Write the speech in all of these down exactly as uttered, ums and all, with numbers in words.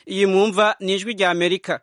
iyi mwumva ni ijwi rya Amerika.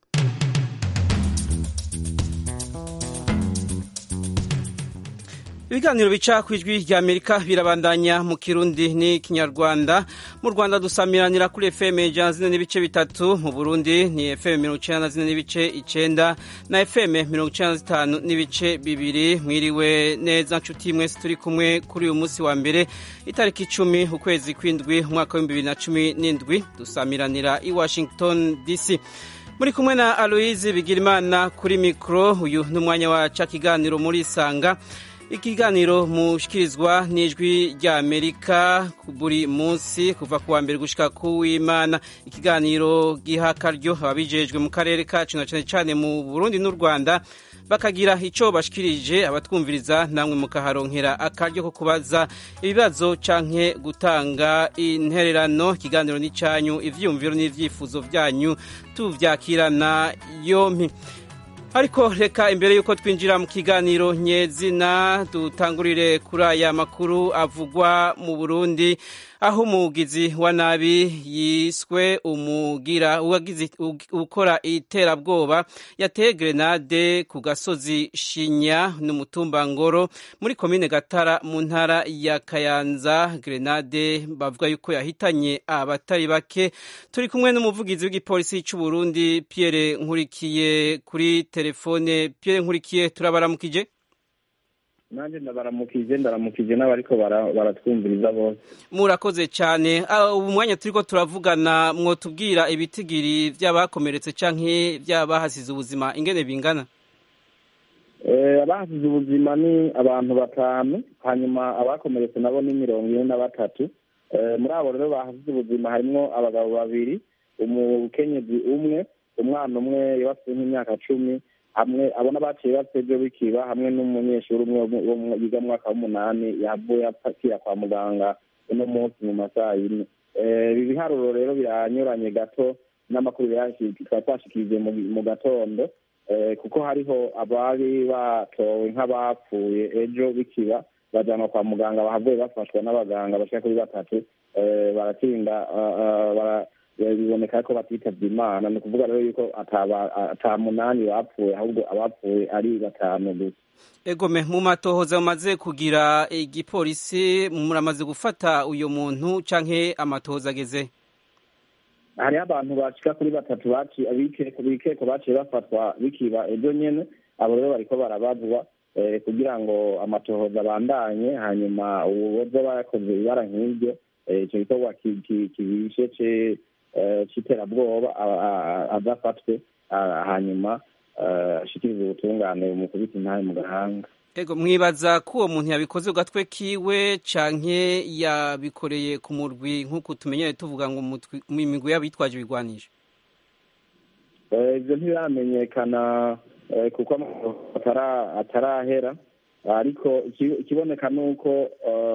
Ibiganiro bica ku ijwi rya Amerika birabandanya mu Kirundi ni Kinyarwanda. Mu Rwanda dusamiranira kuri F M ijana zine n'ibice bitatu, mu Burundi ni F M mirongo icenda na zine n'ibice icenda na F M mirongo icenda na zitanu n'ibice bibiri. Mwiriwe neza nshuti mwese turi kumwe kuri uyu munsi wa mbere itariki icumi ukwezi kw'indwi umwaka w'ibihumbi bibiri na cumi n'indwi, dusamiranira i Washington D C. Muri kumwe na Aloise Bigirimana kuri mikro. Uyu n'umwanya wa ca kiganiro muri Isanga. Ikiganiro mushikirizwa n'ijwi rya Amerika buri munsi kuva kuwa mbere gushika ku w'Imana. Ikiganiro giha akaryo ababijejwe mu karere kacu na cane cane mu Burundi n'u Rwanda bakagira ico bashikirije abatwumviriza, namwe mukaharonkera akaryo ko kubaza ibibazo canke gutanga intererano. Ikiganiro ni canyu, ivyumviro n'ivyifuzo vyanyu tuvyakirana yompi. Ariko reka imbere yuko twinjira mu kiganiro nyezina dutangurire kuri aya makuru avugwa mu Burundi, aho umugizi wa nabi yiswe umugira uwagize ukora iterabwoba yateye grenade ku gasozi Shinya n'umutumba Ngoro muri komine Gatara mu ntara ya Kayanza. Grenade bavuga yuko yahitanye abatari bake. Turi kumwe n'umuvugizi w'igipolisi cy'u Burundi Pierre Nkurikiye kuri telefone. Pierre Nkurikiye, turabaramukije. Nanje ndabaramukije ndaramukije n'abariko baratwumviriza bose. Murakoze cyane. Ubu mwanya turiko turavugana, mwotubwira ibitigiri by'abakomeretse canke by'abahasize ubuzima ingene bingana? Eh, abahasize ubuzima ni abantu batanu, hanyuma abakomeretse nabo ni mirongo ine na batatu. Eh, muri abo rero bahasize ubuzima harimo abagabo babiri, umukenyezi umwe, umwana umwe yafite nk'imyaka cumi, hamwe abona baciye batevyo bikiba, hamwe n'umunyeshuri umwe yiga mu mwaka w'umunani yavuye apakira kwa muganga uno munsi mu masaha yine. Ibi biharuro rero biranyuranye gato n'amakuru twashikirije mu gatondo, kuko hariho abari batowe nk'abapfuye ejo bikiba bajanwa kwa muganga, bahavuye bafashwa n'abaganga bashika kuri batatu, baratinda biboneka ko batitavye Imana. Ni ukuvuga rero yuko ata munani bapfuye, ahubwo abapfuye ari batanu gusa. Egome, mu matohoza mumaze kugira igipolisi muramaze gufata uyo muntu canke amatohoza ageze? Hari abantu bashika kuri batatu baci abikeko bikeko baciye bafatwa bikiba ejo nyene, abo rero bariko barabazwa eh, kugira ngo amatohoza bandanye, hanyuma uwoza bakoze ibara nk'iryo ico gikorwa kibishe ce cy'iterabwoba azafatwe, hanyuma ashikiriza ubutungane mu kubita intare mu gahanga. Ego, mwibaza ko uwo muntu yabikoze ugatwe kiwe canke yabikoreye ku murwi nk'uko tumenyere tuvuga ngo mu imigwi y'abitwaje ibigwanisho? Ivyo ntibiramenyekana kuko atarahera, ariko ikiboneka nuko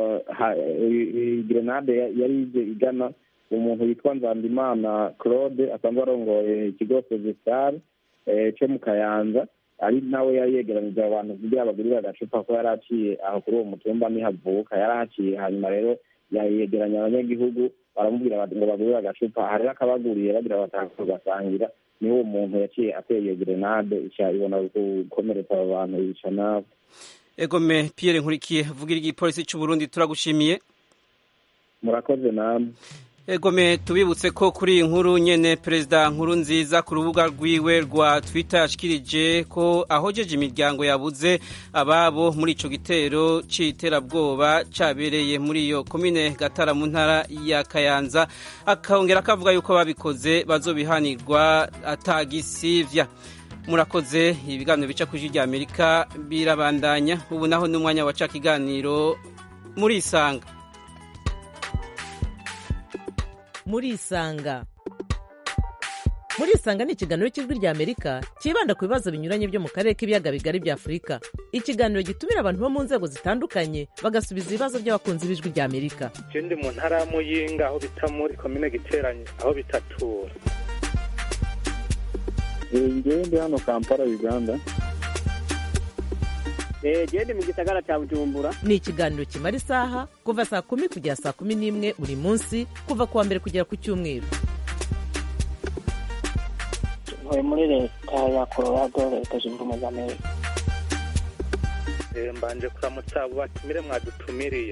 grenade yari ije igana umuntu witwa Nzandimana Claude asanzwe arongoye ikigo Sezestar cyo mu Kayanza, ari nawe yari yegeranije abantu kugira bagurire agacupa ko yari aciye aho kuri uwo mutumba nihavuka, yari ahaciye. Hanyuma rero yayegeranya abanyagihugu baramubwira ngo bagurire agacupa, hari akabaguriye bagira batanga basangira, niho uwo muntu yaciye ateye iyo grenade ica ibona gukomeretsa abo bantu yica nabo. Egome, Pierre Nkurikiye vugira igipolisi cy'u Burundi, turagushimiye. Murakoze namwe. Egome, tubibutse ko kuri iyi nkuru nyene Perezida Nkurunziza ku rubuga rwiwe rwa Twitter yashikirije ko ahojeje imiryango yabuze ababo muri ico gitero c'iterabwoba cabereye muri iyo komine Gatara mu ntara ya Kayanza, akongera akavuga yuko babikoze bazobihanirwa atagisivya. Murakoze. Ibiganiro bica ku ijwi rya Amerika birabandanya. Ubu naho n'umwanya wa ca kiganiro muri Isanga. Muri Isanga. Muri Isanga ni ikiganiro cy'ijwi rya Amerika kibanda ku bibazo binyuranye byo mu karere k'ibiyaga bigari bya Afurika. Ikiganiro gitumira abantu bo mu nzego zitandukanye bagasubiza ibibazo by'abakunzi b'ijwi rya Amerika. Je ndi mu ntara ya Muyinga aho bita muri komine Giteranye aho bitatura. Ngewe ndi hano Kampala, Uganda. Gende mu gisagara cya Bujumbura. Ni ikiganiro kimara isaha kuva saa kumi kugera saa kumi n'imwe buri munsi kuva kuwa mbere kugera ku cyumweru. ntuye muri leta ya Colorado leta zunze ubumwe za Amerika. Mbanje kuramutsa abo batumire mwadutumiriye.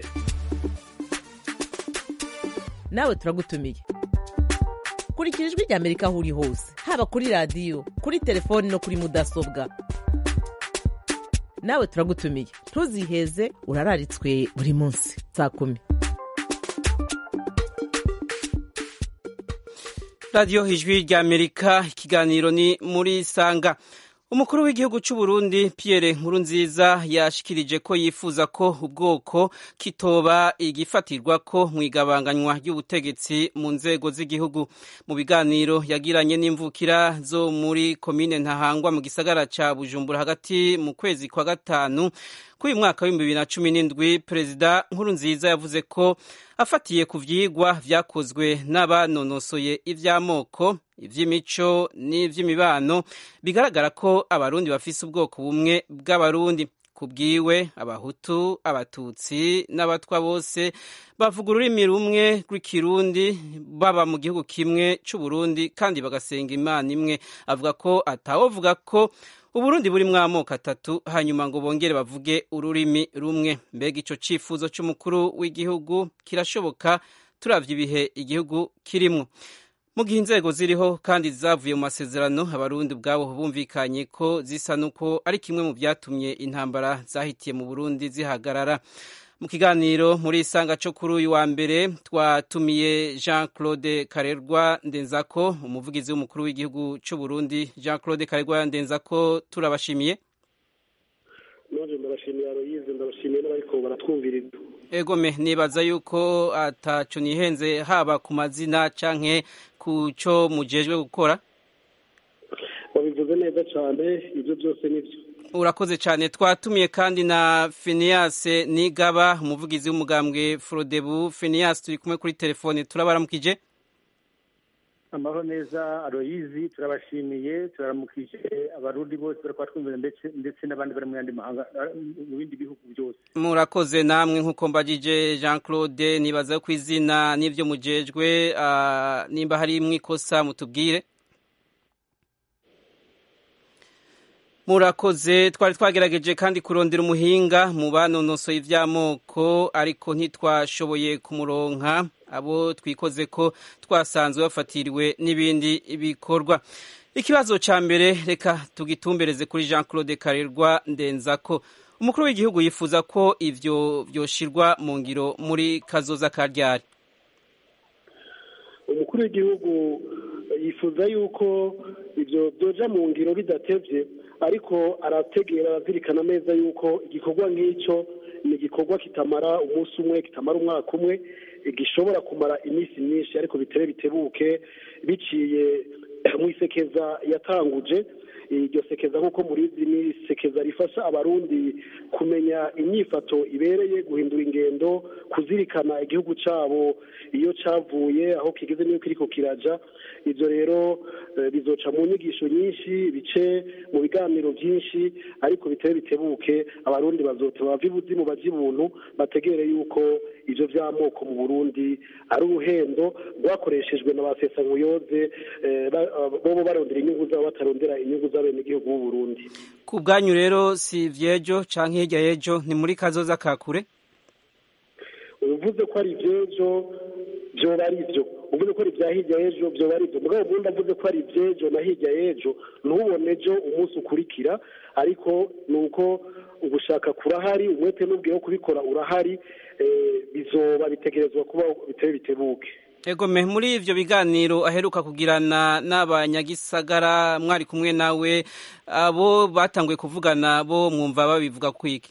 Nawe turagutumiye. Kurikira ijwi rya Amerika aho uri hose, haba kuri radio, kuri telefone no kuri mudasobwa. Nawe turagutumiye. Ntuziheze, urararitswe buri munsi saa kumi. Radio Ijwi rya Amerika, ikiganiro ni muri Sanga. Umukuru w'igihugu cy'u Burundi Pierre Nkurunziza yashikirije ko yifuza ko ubwoko kitoba igifatirwa ko mu igabanganywa ry'ubutegetsi mu nzego z'igihugu. Mu biganiro yagiranye n'imvukira zo muri komine Ntahangwa mu gisagara ca Bujumbura hagati mu kwezi kwa gatanu k'uyu mwaka w'ibihumbi bibiri na cumi n'indwi, Perezida Nkurunziza yavuze ko afatiye ku vyigwa vyakozwe n'abanonosoye ivy'amoko, ivy'imico n'ivy'imibano bigaragara ko abarundi bafise ubwoko bumwe bw'abarundi. Kubwiwe abahutu, abatutsi n'abatwa bose bavuga ururimi rumwe rw'ikirundi, baba mu gihugu kimwe c'u Burundi kandi bagasenga Imana imwe. Avuga ko atawovuga ko Uburundi buri mw'amoko atatu hanyuma ngo bongere bavuge ururimi rumwe. Mbega ico cifuzo c'umukuru w'igihugu kirashoboka turavye ibihe igihugu kirimwo? Mu gihe inzego ziriho kandi zavuye mu masezerano, abarundi ubwabo bumvikanye ko zisa nuko ari kimwe mu vyatumye intambara zahitiye mu Burundi zihagarara. Mu kiganiro muri Isanga cyo kuri uyu wa mbere twatumiye Jean Claude Karerwa Ndenzako, umuvugizi w'umukuru w'igihugu cy'u Burundi. Jean Claude Karerwa Ndenzako, turabashimiye. Noje ndabashimiye Aloyize, ndabashimiye n'abariko baratwumviriza. Egome, nibaza yuko ataco nihenze haba ku mazina canke ku cyo mujejwe gukora. Wabivuze neza cyane, ibyo byose nivyo. Urakoze cyane. Twatumiye kandi na Phineas Nigaba, umuvugizi w'umugambwe Frodebu. Phineas, turi kumwe kuri telefone, turabaramukije. Amahoro neza Aloyizi, turabashimiye, turaramukije abarundi bose bari kwatwumvira ndetse ndetse n'abandi bari mu yandi mahanga mu bindi bihugu byose. Murakoze namwe nkuko mbajije Jean Claude, nibaza ko izina n'ivyo mujejwe, uh, nimba hari mwikosa mutubwire. Murakoze. Twari twagerageje kandi kurondera umuhinga mu banonosoye ivy'amoko ariko ntitwashoboye kumuronka. Abo twikoze ko twasanzwe bafatiriwe n'ibindi bikorwa. Ikibazo ca mbere reka tugitumbereze kuri Jean Claude Karerwa Ndenzako. Umukuru w'igihugu yifuza ko ivyo vyoshirwa mu ngiro muri kazoza ka ryari. Umukuru w'igihugu yifuza yuko ivyo byoja mu ngiro bidatevye, ariko arategera arazirikana neza yuko igikorwa nk'icyo ni igikorwa kitamara umunsi umwe, kitamara umwaka umwe, gishobora kumara iminsi myinshi, ariko bitere bitebuke biciye mu isekeza yatanguje. Iryo sekeza nk'uko murizi ni sekeza rifasha abarundi kumenya inyifato ibereye, guhindura ingendo, kuzirikana igihugu cabo iyo cavuye, aho kigeze n'iyo kiriko kiraja. Ivyo rero bizoca mu nyigisho nyinshi, bice mu biganiro byinshi, ariko biteye bitebuke abarundi bazoteba bava ibuzimu baje ibuntu, bategere yuko ivyo vy'amoko mu Burundi ari uruhendo rwakoreshejwe na basesankuyoze, bobo barondera inyungu zabo batarondera inyungu z'abene igihugu b'u Burundi. Ku bwanyu rero si vyejo canke hirya yejo, ni muri kazoza ka kure? Uvuze ko ari vyejo vyoba ari vyo, uvuze ko ari vya hirya yejo vyoba ari vyo, mugabo ubundi avuze ko ari vyejo na hirya yejo ntubone ejo umunsi ukurikira, ariko nuko ugushaka kurahari, umwete n'ubwiye wo kubikora urahari. Bizoba bitegerezwa kuba biteye bitebuke. Egome, muri ivyo biganiro aheruka kugirana n'abanyagisagara mwari kumwe nawe, abo batanguye kuvugana bo mwumva babivuga kwiki?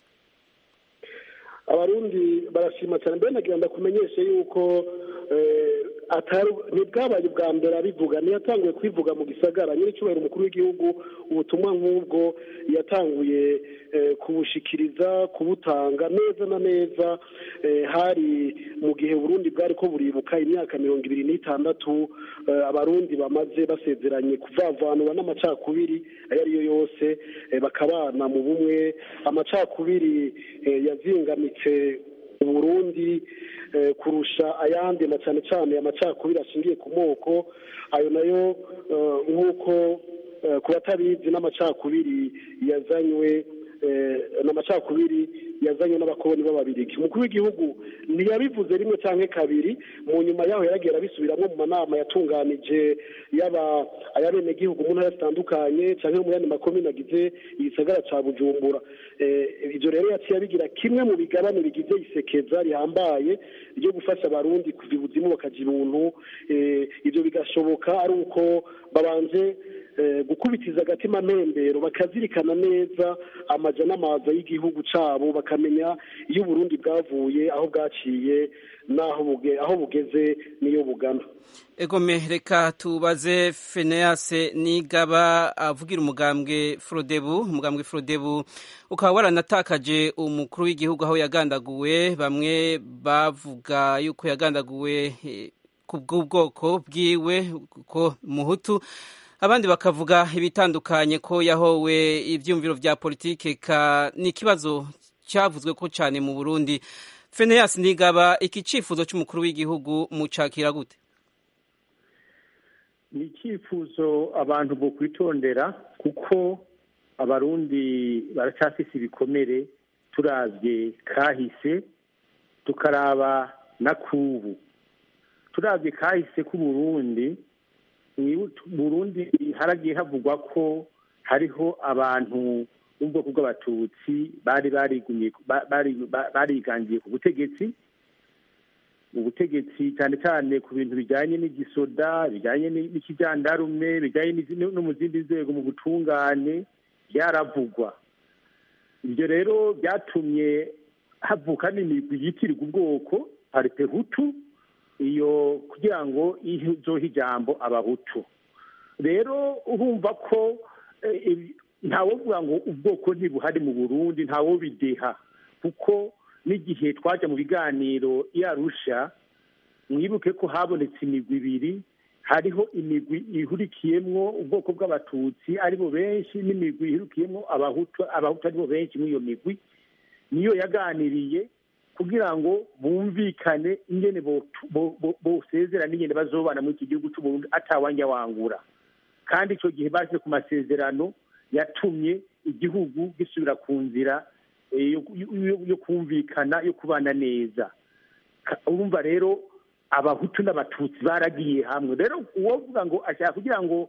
Abarundi barashima cyane, mbere nagira ndakumenyeshe yuko atari nibwabaye ubwa mbere abivuga, niyatanguye kwivuga mu gisagara. Nyir'icyubahiro umukuru w'igihugu ubutumwa nk'ubwo yatanguye kubushikiriza, kubutanga neza na neza hari mu gihe Burundi bwari ko buribuka imyaka mirongo ibiri n'itandatu abarundi bamaze basezeranye kuvavanura n'amacakubiri ayo ariyo yose, bakabana mu bumwe. Amacakubiri yazingamitse Burundi kurusha ayandi, na cyane cyane amacakubiri ashingiye ku moko. Ayo nayo nk'uko ku batabizi n'amacakubiri yazanywe n'amacakubiri yazanywe n'abakoloni b'ababirigi. umukuru w'igihugu ntiyabivuze rimwe cyangwa kabiri, mu nyuma yaho yaragiye arabisubiramo mu manama yatunganije yaba ayabenegihugu mu ntara zitandukanye cyangwa mu yandi makomine agize igisagara ca Bujumbura. Ibyo rero yaciye abigira kimwe mu bigabane bigize isekeza rihambaye ryo gufasha abarundi kuva ibuzimu bakaja ibuntu. Ibyo bigashoboka ari uko babanje gukubitiza agatima mpembero, bakazirikana neza amaja n'amaza y'igihugu cabo, bakamenya iyo Burundi bwavuye, aho bwaciye, naho buge aho bugeze niyo bugana. Egome, reka tubaze Phineas Nigaba avugira umugambwe Frodebu. Umugambwe Frodebu ukaba waranatakaje umukuru w'igihugu aho yagandaguwe, bamwe bavuga yuko yagandaguwe ku bw'ubwoko bwiwe ko Muhutu, abandi bakavuga ibitandukanye ko yahowe ivyumviro vya politike. Ka ni kibazo cyavuzwe ko cyane mu Burundi. Phineas Nigaba, iki cifuzo cy'umukuru w'igihugu mucakira gute? Ni icyifuzo abantu bo kwitondera, kuko abarundi baracafise ibikomere, turavye kahise tukaraba na kubu. Turavye kahise ku Burundi, Burundi haragiye havugwa ko hariho abantu b'ubwoko bw'abatutsi bari barigumye barigangiye ku butegetsi ubutegetsi cyane cyane ku bintu bijyanye n'igisoda, bijyanye n'ikijandarume, bijyanye no mu zindi nzego mu butungane byaravugwa. Ibyo rero byatumye havuka n'imigwi yitirirwa ubwoko parite hutu, iyo kugira ngo izohe ijambo abahutu. Rero urumva ko ntawovuga ngo ubwoko ntibuhari mu Burundi, ntawo bideha, kuko n'igihe twaje mu biganiro yarusha, mwibuke ko habonetse imigwi ibiri, hariho imigwi ihurikiyemwo ubwoko bw'abatutsi aribo benshi, n'imigwi ihurikiyemwo abahutu abahutu aribo benshi. Muri iyo migwi niyo yaganiriye kugira ngo bumvikane ingene bosezerana ingene bazobana muri iki gihugu cy'u Burundi atawanja wangura. Kandi icyo gihe baje ku masezerano yatumye igihugu gisubira ku nzira yo kumvikana, yo kubana neza. Urumva rero abahutu n'abatutsi baragiye hamwe. Rero uwovuga ngo ashaka kugira ngo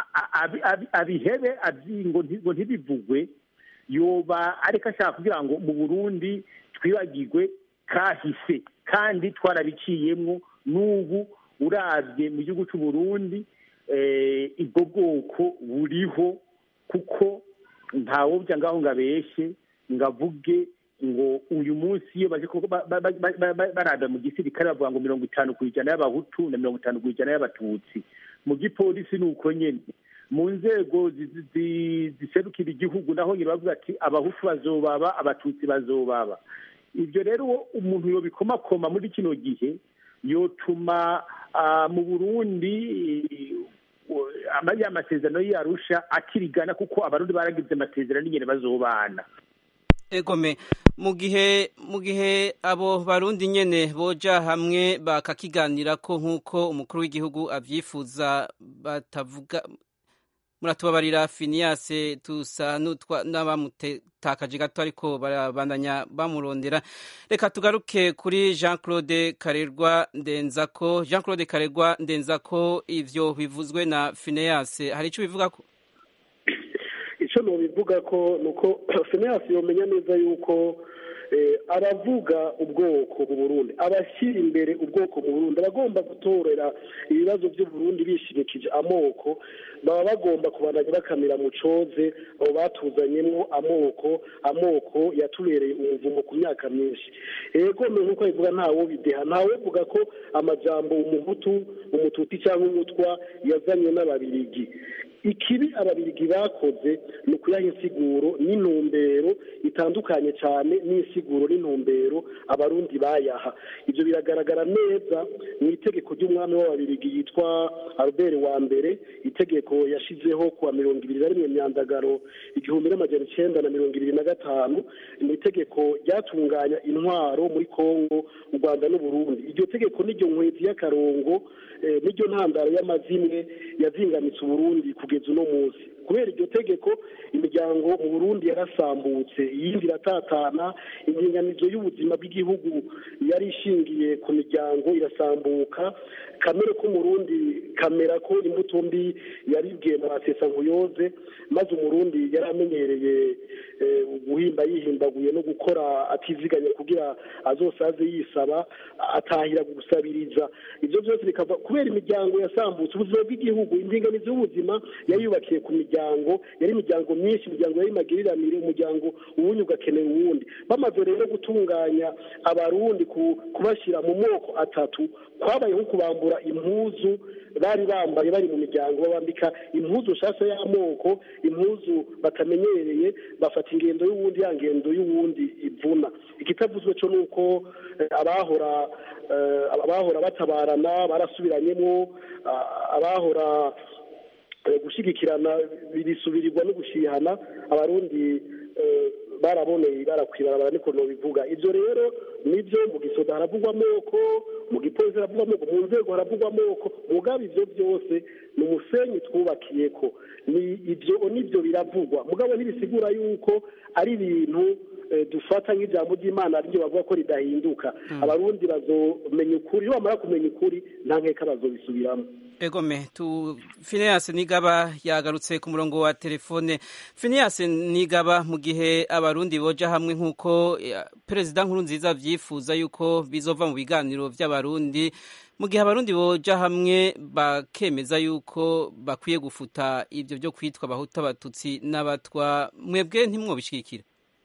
abihebe ngo ntibivugwe, yoba ariko ashaka kugira ngo mu Burundi twibagirwe kahise, kandi twarabiciyemwo. N'ubu uravye mu gihugu cy'u Burundi ubwo bwoko buriho, kuko ntawobya ngaho ngabeshe ngavuge ngo uyu munsi iyo baje barada mu gisirikare bavuga ngo mirongo itanu ku ijana y'abahutu na mirongo itanu ku ijana y'abatutsi. Mu gipolisi ni uko nyene, mu nzego ziserukira igihugu naho nyine bavuga ati abahutu bazobaba, abatutsi bazobaba. Ibyo rero umuntu yobikomakoma muri kino gihe yotuma mu Burundi amajya amasezerano y'Arusha akirigana, kuko abarundi baragize amasezerano nyine bazobana. Egome, mu gihe mu gihe abo barundi nyene boja hamwe bakakiganira ko nk'uko umukuru w'igihugu avyifuza, batavuga muratubabarira Phineas, tusa n'abamutakaje gato ariko barabandanya bamurondera. Reka tugaruke kuri Jean Claude Karerwa Ndenzako. Jean Claude Karerwa Ndenzako, ivyo bivuzwe na Phineas hari icyo bivuga ko? Icyo no bivuga ko nuko Phineas yomenya neza yuko aravuga ubwoko mu Burundi, abashyira imbere ubwoko mu Burundi, abagomba gutorera ibibazo by'u Burundi bishimikije amoko, baba bagomba kubandanya bakamira mu coze abo batuzanyemo amoko amoko yatubereye umuvumo ku myaka myinshi. Ego nk'uko bivuga ntawo bideha, ntawe uvuga ko amajambo umuhutu, umututsi cyangwa umutwa yazanywe n'ababirigi. Ikibi ababirigi bakoze ni ukuyaha insiguro n'intumbero itandukanye cyane n'insiguro n'intumbero abarundi bayaha. Ibyo biragaragara neza mu itegeko ry'umwami w'ababirigi yitwa Albert wa mbere, itegeko yashizeho kuwa mirongo ibiri na rimwe Myandagaro igihumbi n'amajana icenda na mirongo ibiri na gatanu. Ni itegeko ryatunganya intwaro muri Kongo, u Rwanda n'u Burundi. Iryo tegeko n'iryo nkwezi y'akarongo n'iryo ntandaro y'amazimwe yazingamitse Burundi kugeza uno munsi. kubera iryo tegeko imiryango mu Burundi yarasambutse iyindi iratatana, indinganizo y'ubuzima bw'igihugu yari ishingiye ku miryango irasambuka, kamere ko Murundi kamera ko imbuto mbi yaribwiye na basesa nkuyoze, maze umurundi yari amenyereye guhimba yihimbaguye no gukora atiziganya kugira azosaze yisaba atahira gusabiriza. Ibyo byose bikava kubera imiryango yasambutse. Ubuzima bw'igihugu, indinganizo y'ubuzima yayubakiye ku miryango, yari imiryango myinshi, imiryango yari magiriranire, umuryango uwundi ugakenera uwundi. Bamaze rero gutunganya abarundi kubashyira mu moko atatu, kwabaye nko kubambura impuzu bari bambaye bari mu miryango, babambika impuzu nshasha y'amoko, impuzu batamenyereye, bafata ingendo y'uwundi, ya ngendo y'uwundi ivuna. Ikitavuzwe cyo nuko abahora abahora batabarana barasubiranyemo, abahora gushigikirana bisubirirwa no gushihana, abarundi baraboneye barakwibara niko no bivuga. Ibyo rero nibyo mu gisoda haravugwa amoko, mu gipolisi haravugwa amoko, mu nzego haravugwa amoko, mugabo ibyo byose ni umusenyi twubakiye ko ni ibyo nibyo biravugwa, mugabo ntibisigura yuko ari ibintu dufata nk'ijambo ry'Imana ryo bavuga ko ridahinduka. Abarundi bazomenya ukuri, bamara kumenya ukuri nta nkeka bazobisubiramo. Egome tu Phineas Nigaba yagarutse ku murongo wa telefone. Phineas Nigaba, mu gihe abarundi boja hamwe nkuko Perezida Nkurunziza vyifuza yuko bizova mu biganiro vy'abarundi, mu gihe abarundi boja hamwe bakemeza yuko bakwiye gufuta ivyo byo kwitwa abahutu, abatutsi n'abatwa, mwebwe ntimwobishikira?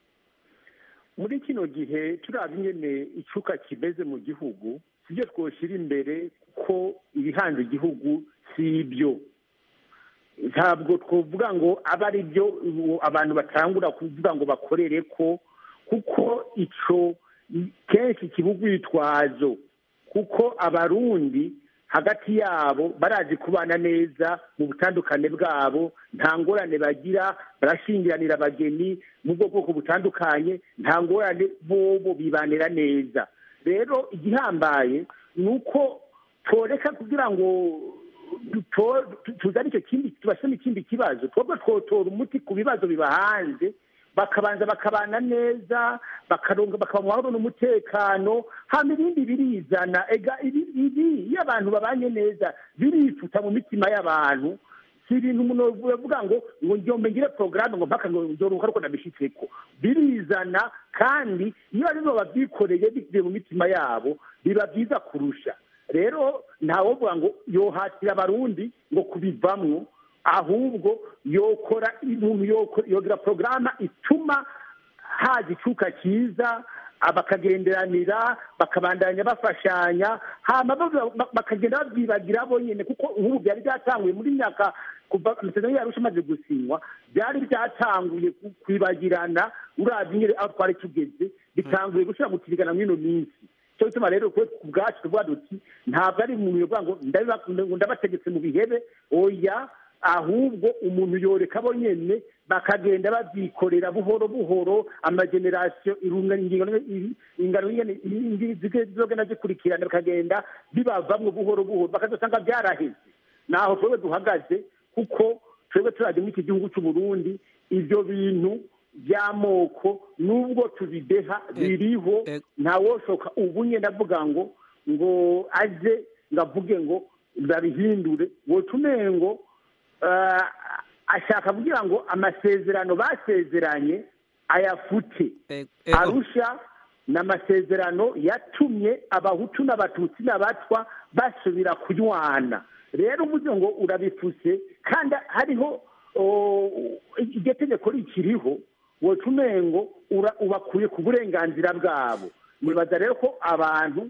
Muri kino gihe turabye nyene icuka kimeze mu gihugu, sibyo twoshira imbere ko ibihanze igihugu si ibyo. Ntabwo twovuga ngo aba ari byo abantu batangura kuvuga ngo bakorere ko, kuko ico kenshi kibugu yitwazo, kuko abarundi hagati yabo barazi kubana neza mu butandukane bwabo, nta ngorane bagira, barashingiranira abageni mu bwoko butandukanye, nta ngorane, bobo bibanira neza. Rero igihambaye nuko toreka kugira ngo tuzane icyo kindi, tubasome ikindi kibazo, twebwe twotora umuti ku bibazo biba hanze, bakabanza bakabana neza, bakaronga bakaba mu mahoro n'umutekano, hama ibindi birizana. Ega ibi iyo abantu babanye neza birifuta mu mitima y'abantu, si ibintu umuntu bavuga ngo ngo njyombe ngire programme ngo mpaka ngo nzoruka ariko nabishitseko, birizana. Kandi iyo ari bo babyikoreye bigiye mu mitima yabo biba byiza kurusha. Rero ntawovuga ngo yohatira abarundi ngo kubivamwo, ahubwo yokora ibintu, yogira programme ituma haza icuka cyiza, bakagenderanira, bakabandanya bafashanya, hama bakagenda babyibagira bonyine, kuko nk'ubu byari byatanguye muri myaka kuva amasezerano yarusha amaze gusinywa, byari byatanguye kwibagirana. Uravye nyine aho twari tugeze, bitanguye gushira mu kirigana mw'ino minsi. Cyo bituma rero ku bwacu tuvuga duti ntabwo ari umuntu yovuga ngo ndabategetse mu bihebe, oya, ahubwo umuntu yoreka bo nyene bakagenda babyikorera buhoro buhoro, amagenerasiyo ingano zizogenda zikurikirana, bakagenda bibavamwo buhoro buhoro, bakazosanga byaraheze. Naho twebwe duhagaze, kuko twebwe turaje muri iki gihugu cy'u Burundi, ivyo bintu by'amoko nubwo tubideha biriho, ntawoshoka ubu nyine ndavuga ngo ngo aje ngavuge ngo babihindure, wotumengo ashaka kugira ngo amasezerano basezeranye ayafute. Arusha n'amasezerano yatumye abahutu n'abatutsi n'abatwa basubira kunywana. Rero umuze ngo urabifuse, kandi hariho iryo tegeko rikiriho, wotumengo ubakuye ku burenganzira bwabo. Nibaza rero ko abantu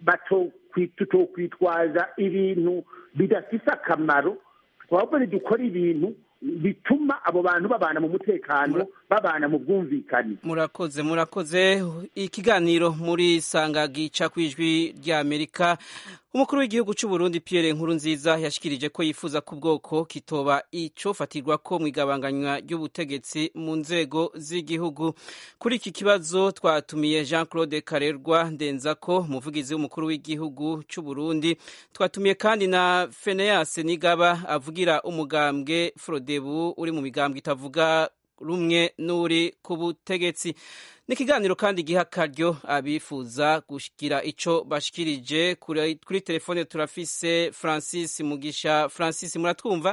batokwitwaza ibintu bidafise akamaro, twabwo dukora ibintu bituma abo bantu babana mu mutekano, babana mu bwumvikane. Murakoze, murakoze. Ikiganiro muri Sanga gica kwijwi rya Amerika, umukuru w'igihugu cy'u Burundi Pierre Nkurunziza yashikirije ko yifuza ko ubwoko kitoba icofatirwa ko mu igabanganywa ry'ubutegetsi mu nzego z'igihugu. Kuri iki kibazo twatumiye Jean Claude Karerwa Ndenzako, umuvugizi w'umukuru w'igihugu cy'u Burundi. Twatumiye kandi na Phineas Nigaba avugira umugambwe Frodebu uri mu migambwe itavuga rumwe n'uri ku butegetsi. Ni ikiganiro kandi giha akaryo abifuza gushikira ico bashikirije. Kuri, kuri telefone turafise Francis Mugisha. Francis, muratwumva?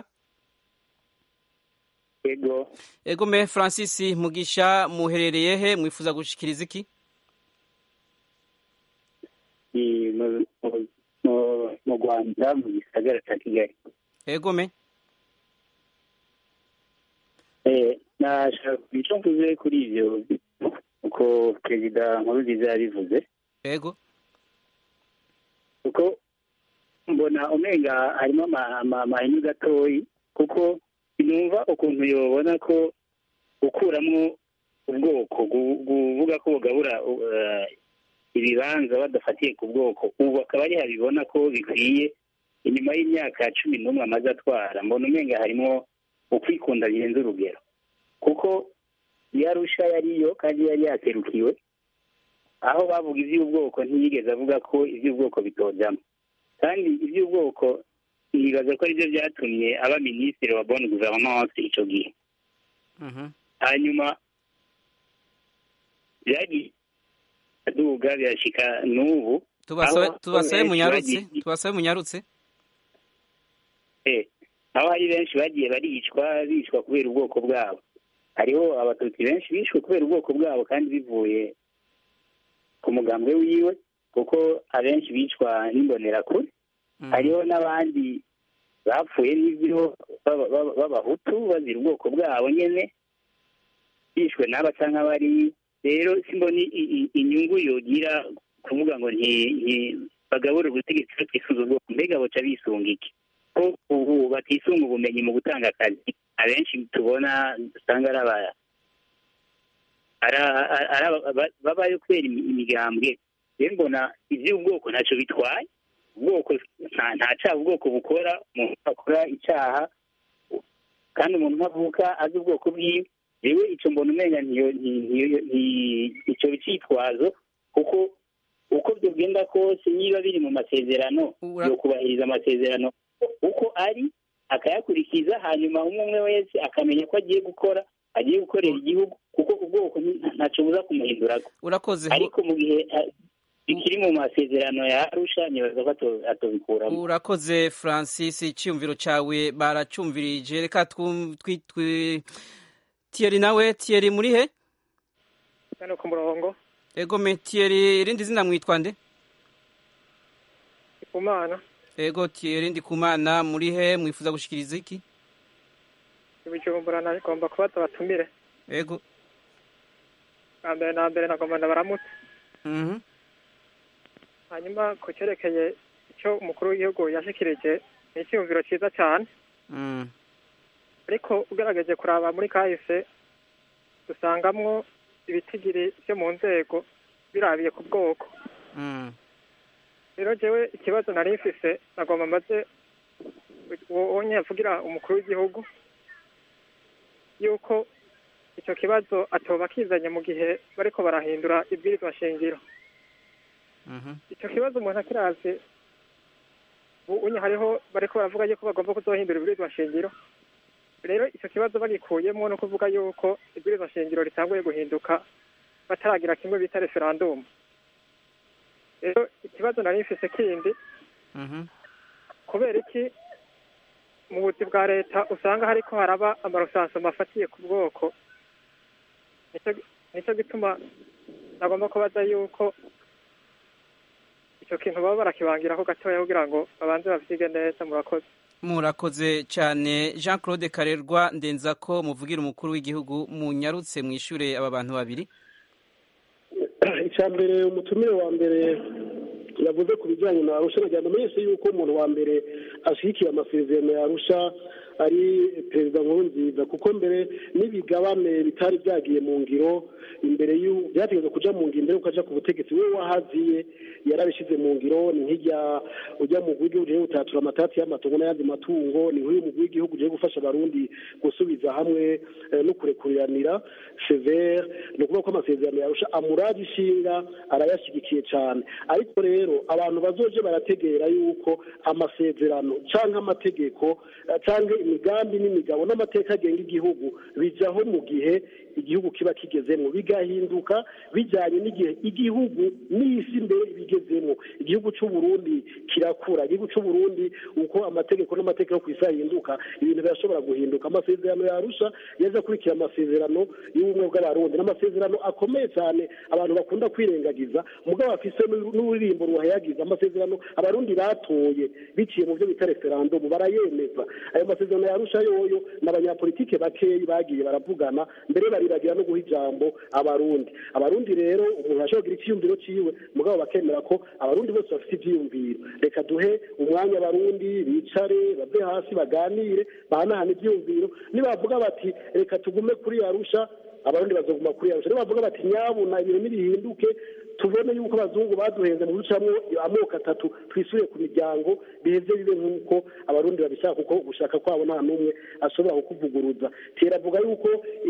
Ego. Ego me Francis Mugisha, muherereye he? Mwifuza gushikiriza iki? Ni mu Rwanda mu gisagara ca Kigali. Ego me. Eh, nashaka ico mvuze kuri ivyo uko perezida Nkurunziza yabivuze. Ego. Uko mbona umenga harimo amahinu gatoyi, kuko sinumva ukuntu yobona ko gukuramwo ubwoko, kuvuga ko bugabura ibibanza badafatiye ku bwoko, ubu akaba ari habibona ko bikwiye inyuma y'imyaka cumi n'umwe amaze atwara. Mbona umenga harimo ukwikunda birenze urugero, kuko Yarusha yariyo kandi yari yaserukiwe, aho bavuga ivy'ubwoko ntiyigeze avuga ko ivy'ubwoko bitojamo, kandi ivy'ubwoko nibaza ko arivyo vyatumye aba minisitiri wa bonne gouvernance ico gihe. Hanyuma vyagiye aduga birashika n'ubu. Tubasabe munyarutse tubasabe munyarutse eh aho hari benshi bagiye baricwa bicwa kubera ubwoko bwabo. Hariho abatutsi benshi bishwe kubera ubwoko bwabo kandi bivuye ku mugambwe wiwe, kuko abenshi bicwa n'imbonerakure. Hariho n'abandi bapfuye n'ivyo b'abahutu bazira ubwoko bwabo nyene, bishwe n'aba canke abari. Rero simboni inyungu yogira kuvuga ngo nti bagabura ubutegetsi batisunze ubwoko. Mbega boca bisunga iki? Ko ubu batisunga ubumenyi mu gutanga akazi. Abenshi tubona usanga babayo kubera imigambwe. Rero mbona ivy'ubwoko ntaco bitwaye. Ubwoko nta caha ubwoko bukora, umuntu akora icaha kandi umuntu ntavuka azi ubwoko bwiwe. Rewe ico mbona umenga ico bicitwazo, kuko uko byogenda kose niba biri mu masezerano yo kubahiriza amasezerano uko ari akayakurikiza, hanyuma umwe umwe wese akamenya ko agiye gukora agiye gukorera igihugu, kuko ubwoko ntaco buza kumuhindurako. Urakoze. Ariko mu gihe ikiri mu masezerano ya Arusha nibaza ko atobikuramo. Urakoze Francis, iciyumviro cawe baracumvirije. Reka twitwe Thierry nawe. Thierry muri he? Hano ku murongo. Ego me Thierry, irindi zina mwitwa nde? Kumana. Ego Thierry Ndikumana, muri he? Mwifuza gushikiriza iki? Ibijumbura nagomba kubaza batumire. Ego. Ambere na mbere nagomba ndabaramutse. Mhm. Hanyuma ku cyerekeye icyo umukuru w'igihugu yashikirije ni icyumviro cyiza cyane. Mhm. Ariko ugerageje kuraba muri kahise dusangamwo ibitigiri byo mu nzego birabiye ku bwoko. Mhm. Rero jewe ikibazo nari mfise nagomba maze wonye avugira umukuru w'igihugu yuko icyo kibazo atoba kizanye mu gihe bariko barahindura ibwirizwa shingiro. Mhm. Icyo kibazo umuntu akiraze unye hariho bariko baravuga yuko bagomba kuzohindura ibwirizwa shingiro. Rero icyo kibazo bagikuyemo no kuvuga yuko ibwirizwa shingiro ritanguye guhinduka bataragira kimwe bita referendum. Rero ikibazo nari mfise kindi, Mhm. kubera iki mu buzi bwa leta usanga hariko haraba amarusanso mafatiye ku bwoko. Nico gituma nagomba kubaza yuko icyo kintu baba barakibangira ko gatoya kugira ngo babanze bavyige neza. Murakoze. Murakoze cyane. Jean Claude Karerwa Ndenzako, muvugira umukuru w'igihugu, munyarutse mwishure aba bantu babiri. icya mbere umutumire wa mbere yavuze ku bijyanye na Arusha, nagira ngo amenyeshe yuko umuntu wa mbere ashyigikiye amasezerano ya Arusha ari perezida Nkurunziza kuko mbere n'ibigabane bitari byagiye mu ngiro imbere y'u byategetswe kuja mu ngiro imbere ukaja ku butegetsi we wahaziye yarabishize mu ngiro ni nk'ijya ujya mu gwigi uje utatura amatati y'amatongo n'ayandi matungo ni nk'uyu mu gwigi igihugu uje gufasha abarundi gusubiza hamwe no kurekuriranira severe no kuvuga ko amasezerano yarusha amuraje ishinga arayashigikiye cyane ariko rero abantu bazoje barategera yuko amasezerano canke amategeko canke imigambi n'imigabo n'amateka agenga igihugu bijaho mu gihe igihugu kiba kigezemo bigahinduka bijyanye n'igihe igihugu n'isi mbere bigezemo igihugu cy'u Burundi kirakura igihugu cy'u Burundi uko amategeko n'amategeko ku isi ahinduka ibintu birashobora guhinduka amasezerano yarusha yaza kurikira amasezerano y'ubumwe bw'abarundi n'amasezerano akomeye cyane abantu bakunda kwirengagiza mugabo afise n'uririmbo ruhayagiza amasezerano abarundi batoye biciye mu byo bita referendum barayemeza ayo masezerano yarusha yoyo n'abanyapolitike bakeyi bagiye baravugana mbere bari bagira no guha ijambo abarundi abarundi rero umuntu ashobora kugira icyiyumviro ciwe mugabo bakemera ko abarundi bose bafite ivyiyumviro reka duhe umwanya abarundi bicare bave hasi baganire bahanahana ivyiyumviro nibavuga bati reka tugume kuri Arusha abarundi bazoguma kuri Arusha nibavuga bati nyabuna ibintu nibihinduke tubone yuko abazungu baduhenze mu rucamwo amoko atatu twisuye ku miryango biheze bibe nk'uko abarundi babishaka kuko gushaka kwabo nta n'umwe ashobora kukuvuguruza teravuga yuko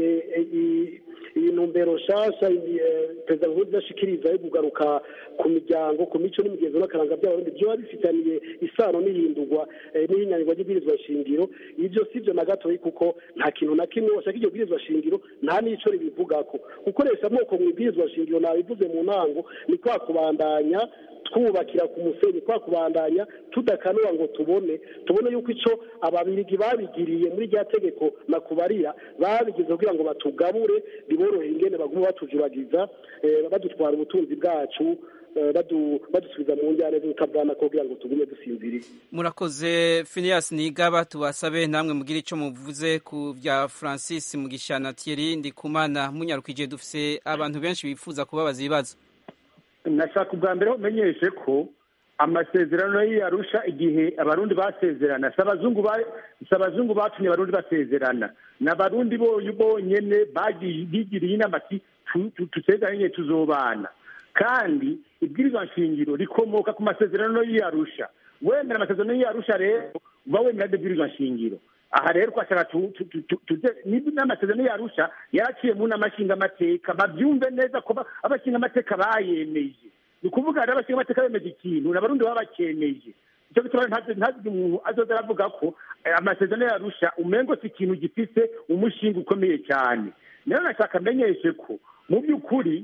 iyi ntumbero nshasha perezida Nkurunziza ashikiriza yo kugaruka ku miryango ku mico n'imigenzo n'akaranga by'abarundi byoba bifitaniye isano n'ihindurwa n'ihinyanyirwa ry'ibwirizwa shingiro ibyo sivyo na gatoyi kuko nta kintu na kimwe washaka iryo bwirizwa shingiro nta n'ico ribivugako gukoresha amoko mu bwirizwa shingiro nabivuze mu ntango ni kwa kubandanya twubakira ku musenyi kwa kubandanya tudakanuwa ngo tubone tubone yuko ico ababirigi babigiriye muri rya tegeko nakubarira babigize kugira ngo batugabure biborohe ingene baguma batujuragiza eh, badutwara ubutunzi bwacu badusubiza mu njyane z'ukavana kugira ngo tugume dusinziriye. Murakoze Phineas Nigaba tubasabe namwe mugira ico muvuze ku bya Francis Mugisha na Thierry Ndikumana munyarukije dufise abantu benshi bifuza kubabaza ibibazo. Nashaka ubwa mbere umenyeshe ko amasezerano y'Arusha igihe abarundi basezerana sabazungu ba sabazungu batumye abarundi basezerana n'abarundi bo bonyene bagiriye inama ati tusezeranye tuzobana kandi ibwirizwa nshingiro rikomoka ku masezerano y'Arusha wemera amasezerano y'Arusha rero uba wemera ibwirizwa nshingiro aha rero twashaka n'amasezerano y'Arusha yaraciye mu n'amashinga amateka babyumve neza ko abashinga amateka bayemeje ni kuvuga rero abashinga amateka bemeje ikintu n'abarundi baba bakemeje icyo bituma ntazi umuntu azoza aravuga ko amasezerano y'Arusha umengo si ikintu gifise umushinga ukomeye cyane rero nashaka amenyeshe ko mu by'ukuri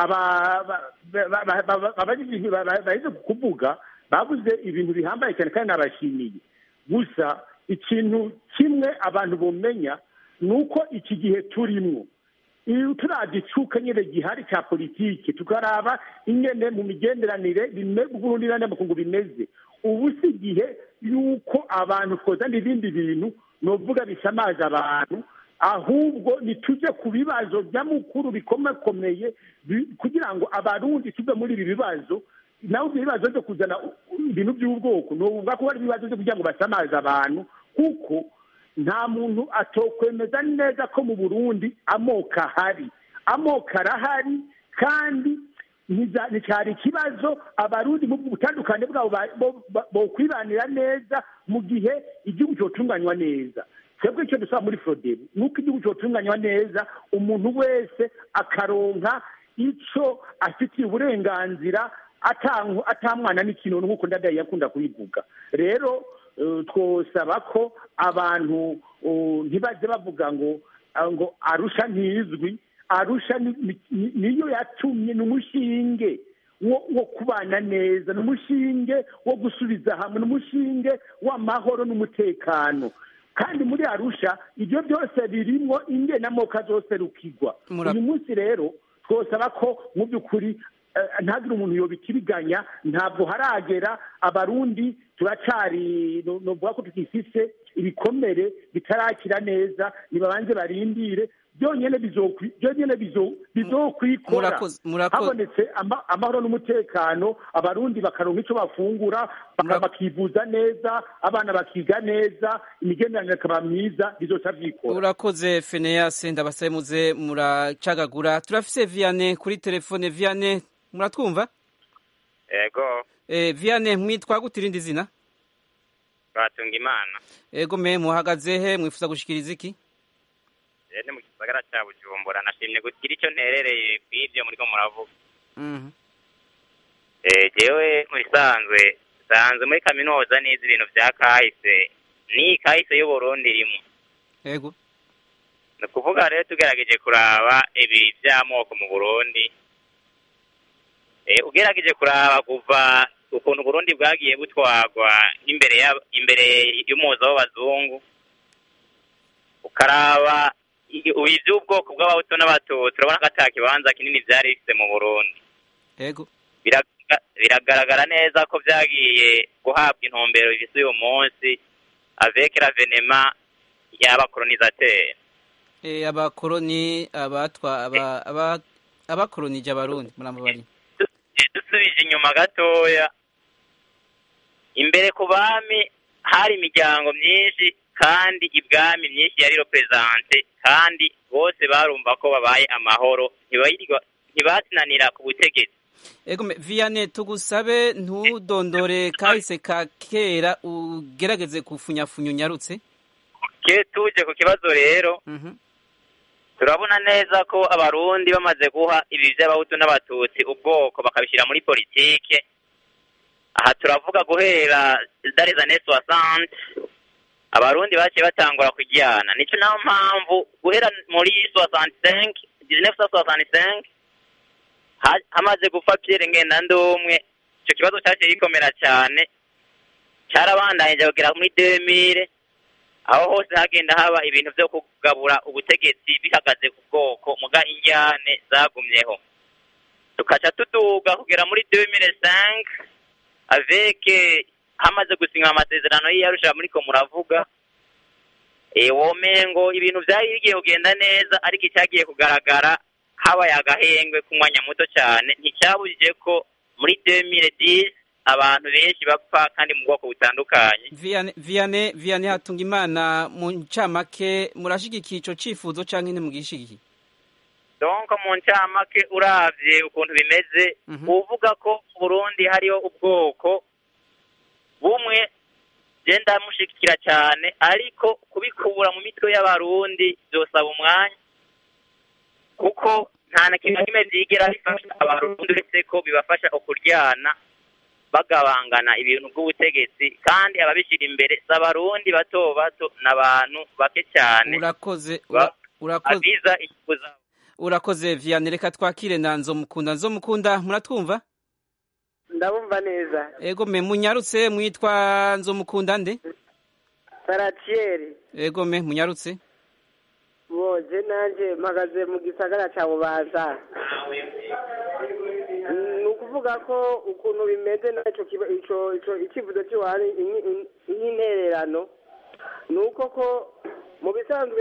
abahize kuvuga bavuze ibintu bihambaye cyane kandi nabashimiye gusa ikintu kimwe abantu bomenya ni uko iki gihe turimo iyo turagicuka nyine gihari cya politiki tukaraba ingene mu migenderanire Burundi n'amakungu bimeze ubu si igihe yuko abantu twozana ibindi bintu novuga bisamaje abantu ahubwo nituje ku bibazo by'amukuru bikomakomeye kugira ngo abarundi tuve muri ibi bibazo naho ibibazo byo kuzana ibintu by'ubwoko n'uvuga ko ari ibibazo byo kugira ngo basamaze abantu kuko nta muntu atokwemeza neza ko mu Burundi amoko ahari amoko arahari kandi nticyari ikibazo abarundi mu butandukane bwabo bo kwibanira neza mu gihe igihugu cyotunganywa neza twebwe icyo dusaba muri Frodebu nuko igihugu cyotunganywa neza umuntu wese akaronka icyo afitiye uburenganzira atamwana n'ikintu nk'uko ndadaye yakunda kubivuga rero twosaba ko abantu ntibaze bavuga ngo ngo Arusha ntizwi Arusha niyo yatumye n'umushinge wo kubana neza n'umushinge wo gusubiza hamwe n'umushinge w'amahoro n'umutekano kandi muri Arusha ibyo byose birimo ingene amoko zose rukigwa uyu munsi rero twosaba ko mu by'ukuri ntagire umuntu yobikiriganya ntabwo haragera abarundi turacari novuga ko tukifise ibikomere bitarakira neza nibabanze barindire byonyine byonyine bizokwikora habonetse amahoro n'umutekano, abarundi bakaronka icyo bafungura bakivuza neza, abana bakiga neza, imigenderanire ikaba myiza, bizoca vyikora. Urakoze Phineas, ndabasabe muze muracagagura. Turafise Vianney kuri telefone. Vianney, muratwumva? Ego. Eh, Vianney, mwitwa gute irindi zina? Batunga Imana. Ego, me muhagaze he, mwifuza gushikiriza iki? Ene mu gisagara cya Bujumbura, nashimye gutira icyo nterereye kw'ivyo muriko muravuga. Mhm. Eh, jewe muri sanzwe, sanzwe muri kaminuza nize ibintu vya kahise, ni kahise y'u Burundi rimwe. Ego. Ni kuvuga rero tugerageje kuraba ibi vy'amoko mu Burundi. Eh, ugerageje kuraba kuva ukuntu Burundi bwagiye butwagwa imbere ya imbere y'umuzo w'abazungu, ukaraba ivy'ubwoko bw'abahutu n'abatutsi, urabona ko ata kibanza kinini vyari bifise mu Burundi. Ego. Biragaragara neza ko vyagiye guhabwa intumbero bifise uyu munsi avec l'avènement y'abakolonisateur. Eh, abakoloni abatwa aba aba abakolonije abarundi murambo bari. Dusubije inyuma gatoya, imbere ku bami hari imiryango myinshi kandi ibwami myinshi yari represente, kandi bose barumva ko babaye amahoro, ntibatinanira ku butegetsi. Ego, Vianney, tugusabe ntudondore kahise ka kera, ugerageze kufunyafunya unyarutse. Ke tuje ku kibazo rero, turabona neza ko abarundi bamaze guha ibi vy'abahutu n'abatutsi ubwoko bakabishyira muri politike. Aha turavuga guhera dans les années soixante, abarundi baciye batangura kujyana. Nico naho mpamvu guhera muri soixante-cinq, mille neuf cent soixante-cinq, hamaze gupfa Pierre Ngendandumwe, ico kibazo cyaciye gikomera cyane, cyarabandanije kugera muri deux mille, aho hose hagenda haba ibintu vyo kugabura ubutegetsi bihagaze ku bwoko, muga injyane zagumyeho. Tukaca tuduga kugera muri deux mille cinq avec hamaze gusinywa amasezerano y'Arusha muri ko muravuga. E womengo ibintu vyari bigiye kugenda neza, ariko icyagiye kugaragara habaye agahengwe ku mwanya muto cyane, nticyabujije ko muri deux mille dix abantu benshi bapfa kandi mu bwoko butandukanye. Vianney Vianney Vianney hatunga Imana, mu ncamake murashigikiye ico cifuzo canke ntimugishigikiye? Donc mu ncamake uravye ukuntu bimeze, mm -hmm. uvuga ko mu Burundi hariho ubwoko bumwe genda mushikira cyane, ariko kubikura mu mitwe y'abarundi byosaba umwanya, kuko nta na kimwe kimwe byigera bifasha abarundi uretse ko bibafasha okuryana bagabangana ibintu by'ubutegetsi, kandi ababishira imbere s'abarundi bato bato n'abantu bake cyane. Urakoze urakoze abiza ikuza. Urakoze Vianney, reka twakire na Nzomukunda. Nzomukunda, muratwumva? Ndabumva neza. Ego, me munyarutse, mwitwa Nzomukunda nde? Saratieri. Ego, me munyarutse. Boje nanje mpagaze mu gisagara ca Bubanza. Nukuvuga ko ukuntu bimeze naco ico ico ikivuzo cyo hari intererano nuko ko mu bisanzwe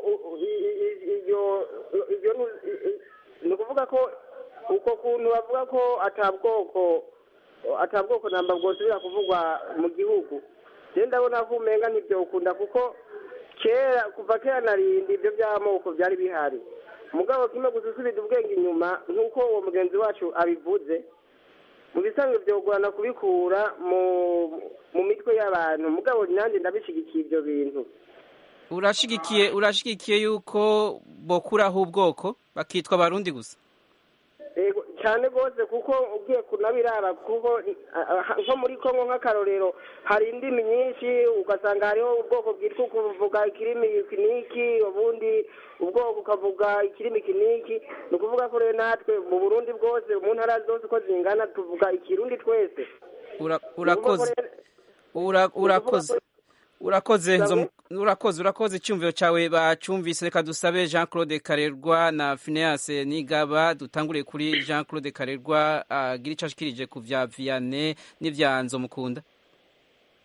iyo iyo nukuvuga ko uko kuntu bavuga ko atabwoko atabwoko namba bwosubira kuvugwa mu gihugu, je ndabona ko umenga ntivyo ukunda, kuko kera kuva kera narindi ibyo by'amoko byari bihari, mugabo kimwe gusubiza ubwenge inyuma nk'uko uwo mugenzi wacu abivuze, mu bisanzwe byogorana kubikura mu mu mitwe y'abantu, mugabo nanjye ndabishigikiye ibyo bintu. Urashigikiye urashigikiye yuko bokuraho ubwoko bakitwa abarundi gusa? Ego cyane gose, kuko ugiye kunabiraba, kuko nko muri Kongo nk'akarorero hari indimi nyinshi, ugasanga hariho ubwoko bwitwa kuvuga ikirimi kiniki, ubundi ubwoko ukavuga ikirimi kiniki. Ni ukuvuga ko rero natwe mu Burundi bwose mu ntara zose uko zingana tuvuga ikirundi twese. Urakoze urakoze urakoze urakoze urakoze icyumviro cyawe bacumvise. Reka dusabe Jean Claude Karerwa na Phineas Nigaba, dutanguriye kuri Jean Claude Karerwa agira icyo ashikirije ku vya Vianney n'ivya Nzomukunda.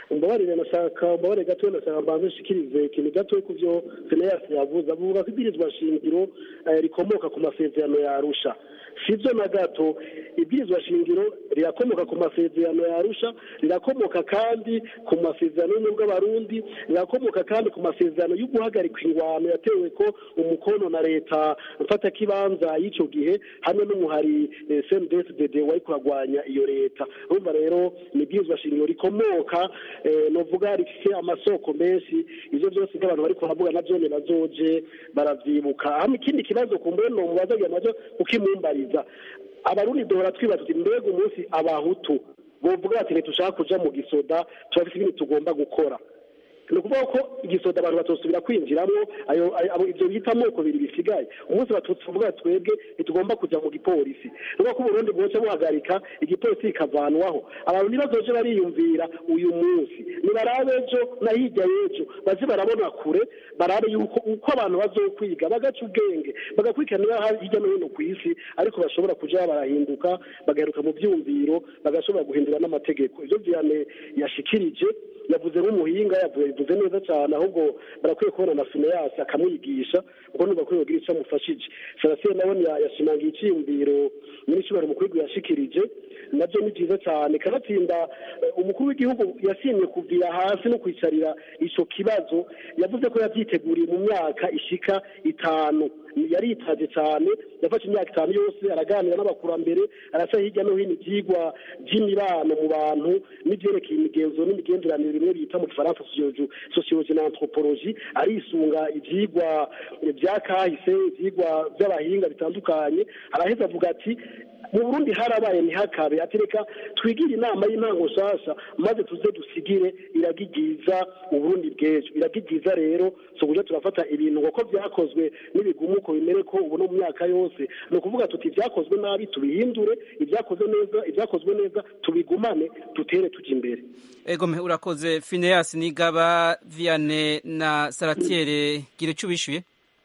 umbabarire nashaka umbabarire gato nashaka mbanze nshikirize ikintu gato ku byo Fineyasi yavuze avuga ko ibwirizwa shingiro rikomoka ku masezerano ya Arusha sivyo na gato ibwirizwa shingiro rirakomoka ku masezerano ya Arusha rirakomoka kandi ku masezerano y'ubwo Barundi rirakomoka kandi ku masezerano yo guhagarika ingwano yatewe ko umukono na leta mfata kibanza y'ico gihe hamwe n'umuhari C N D D F D D wari kuragwanya iyo leta urumva rero ni ibwirizwa shingiro rikomoka novuga rifise amasoko menshi ivyo byose abantu bari kuhavuga navyo ne bazoje baravyibuka hamwe ikindi kibazo kumbe no mubazaga nazo ukimumbariza abarundi dohora twibaza tuti mbega umunsi abahutu bovuga ati nitushaka kuja mu gisoda turafise ibintu tugomba gukora ni ukuvuga ko igisoda abantu batosubira kwinjiramo ayo abo ivyo bita amoko biri bisigaye umunsi batuvuga twebwe ntitugomba kuja mu gipolisi nuko ko Burundi bwoce buhagarika igipolisi kikavanwaho abantu nibazoje bariyumvira uyu munsi ni barabe ejo na hirya y'ejo bazi barabona kure barabe yuko uko abantu bazokwiga bagaca ubwenge bagakwikanira hirya no hino ku isi ariko bashobora kuja barahinduka bagaheruka mu byumviro bagashobora guhindura n'amategeko ivyo vyane yashikirije yavuze nk'umuhinga yavuze bivuze neza cyane ahubwo barakwiye kubona na Fineyasi akamwigisha kuko nuba kuri yogira icyo amufashije Sarasiye nawe yashimangiye icyiyumviro muri cyubaro mukuru yashikirije nabyo ni byiza cyane kanatsinda umukuru w'igihugu yasimye kuvira hasi no kwicarira ico kibazo yavuze ko yavyiteguriye mu myaka ishika itanu yari yitaje cyane yafashe imyaka itanu yose araganira n'abakurambere arasa hirya no hino ibyigwa by'imibano mu bantu n'ibyerekeye imigenzo n'imigenderanire bimwe bita mu Faransa sociologie na anthropologie arisunga ibyigwa bya kahise ibyigwa by'abahinga bitandukanye araheza avuga ati mu Burundi harabaye ntihakabe atereka twigira inama y'intango nshasha maze tuze dusigire iragigiza Uburundi bwejo iragigiza rero so kuja turafata ibintu uko byakozwe n'ibigumuko bimere ko ubu no mu myaka yose no kuvuga tuti byakozwe nabi tubihindure ibyakozwe neza ibyakozwe neza tubigumane tutere tuje imbere ego me urakoze Fineyasi Nigaba Vianney na Saratiere gire cyo bishuye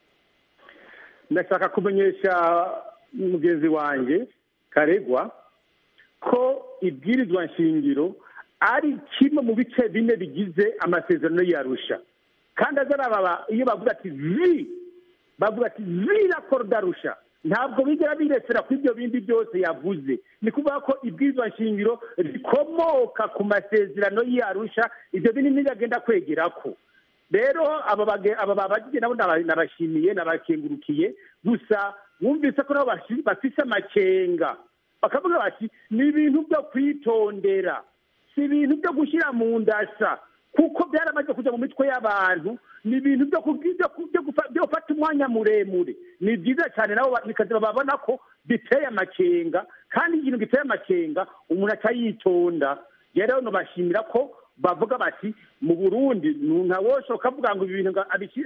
ndashaka kumenyesha mugenzi wanje Karegwa ko ibwirizwa nshingiro ari kimwe mu bice bine bigize amasezerano y'Arusha kandi azarababa iyo bavuga ati vi bavuga ati vi l'accord d'Arusha ntabwo bigera biresera ku ibyo bindi byose yavuze ni kuvuga ko ibwirizwa nshingiro rikomoka ku masezerano y'Arusha ibyo bindi nigagenda kwegerako rero aba aba babagiye nabo nabashimiye nabakengurukiye gusa wumvise ko nabo bafise amakenga bakavuga bati ni ibintu byo kwitondera si ibintu byo gushyira mu ndasa kuko byaramaze kujya mu mitwe y'abantu ni ibintu byo gufata umwanya muremure ni byiza cyane nabo bikaza babona ko biteye amakenga kandi ikintu giteye amakenga umuntu atayitonda rero no bashimira ko bavuga bati mu Burundi ntawoshoka avuga ngo ibi bintu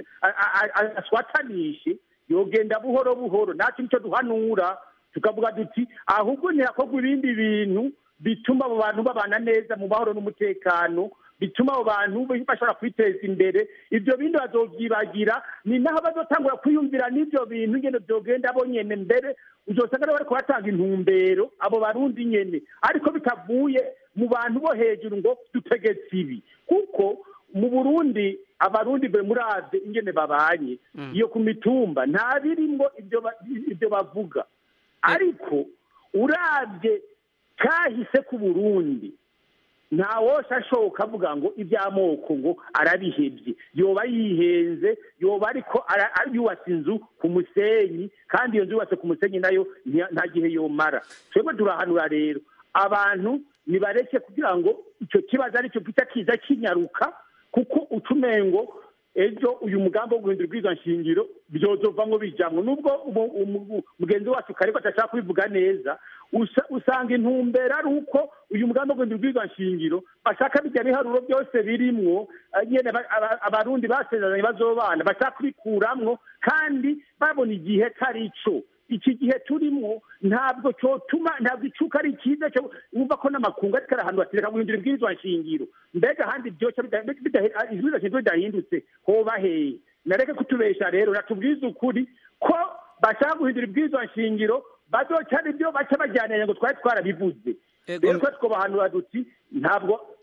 aswatanishe yogenda buhoro buhoro natwe nicyo duhanura tukavuga duti ahubwo ntihakorwa ibindi bintu bituma abo bantu babana neza mu mahoro n'umutekano bituma abo bantu bashobora kwiteza imbere ibyo bindi bazovyibagira ni naho bazotangura kwiyumvira n'ibyo bintu ngene byogenda bo nyene mbere uzosanga bari kubatanga intumbero abo barundi nyene ariko bitavuye mu bantu bo hejuru ngo dutegetse ibi kuko mu Burundi abarundi be muravye ingene babanye iyo ku mitumba nta birimbo ibyo ibyo bavuga ariko uravye kahise ku Burundi nta wose ashoka avuga ngo iby'amoko ngo arabihebye yoba yihenze yoba ariko yubatse inzu ku musenyi kandi iyo nzu yubatse ku musenyi nayo nta gihe yomara twebwe turahanura rero abantu nibareke kugira ngo icyo kibazo aricyo gita kiza kinyaruka kuko utumengo ejo uyu mugambo wo guhindura ubwiza nshingiro byozova ngo bijamwe nubwo mugenzi wacu kariko atashaka kubivuga neza usanga intumbero ari uko uyu mugambi wo guhindura ubwiza nshingiro bashaka bijya biharuro byose birimwo nyene abarundi basezeranye bazobana bashaka kubikuramwo kandi babona igihe tarico iki gihe turimo ntabwo cyotuma ntabwo icuka ari cyiza cyo wumva ko n'amakungu ariko arahantu batireka guhindura ibwirizwa nshingiro mbega handi byose ibwirizwa nshingiro bidahindutse hoba hehe nareke kutubesha rero natubwiza ukuri ko bashaka guhindura ibwirizwa nshingiro bazoca ibyo baca bajyanira ngo twari twarabivuze rero ko twobahanura duti ntabwo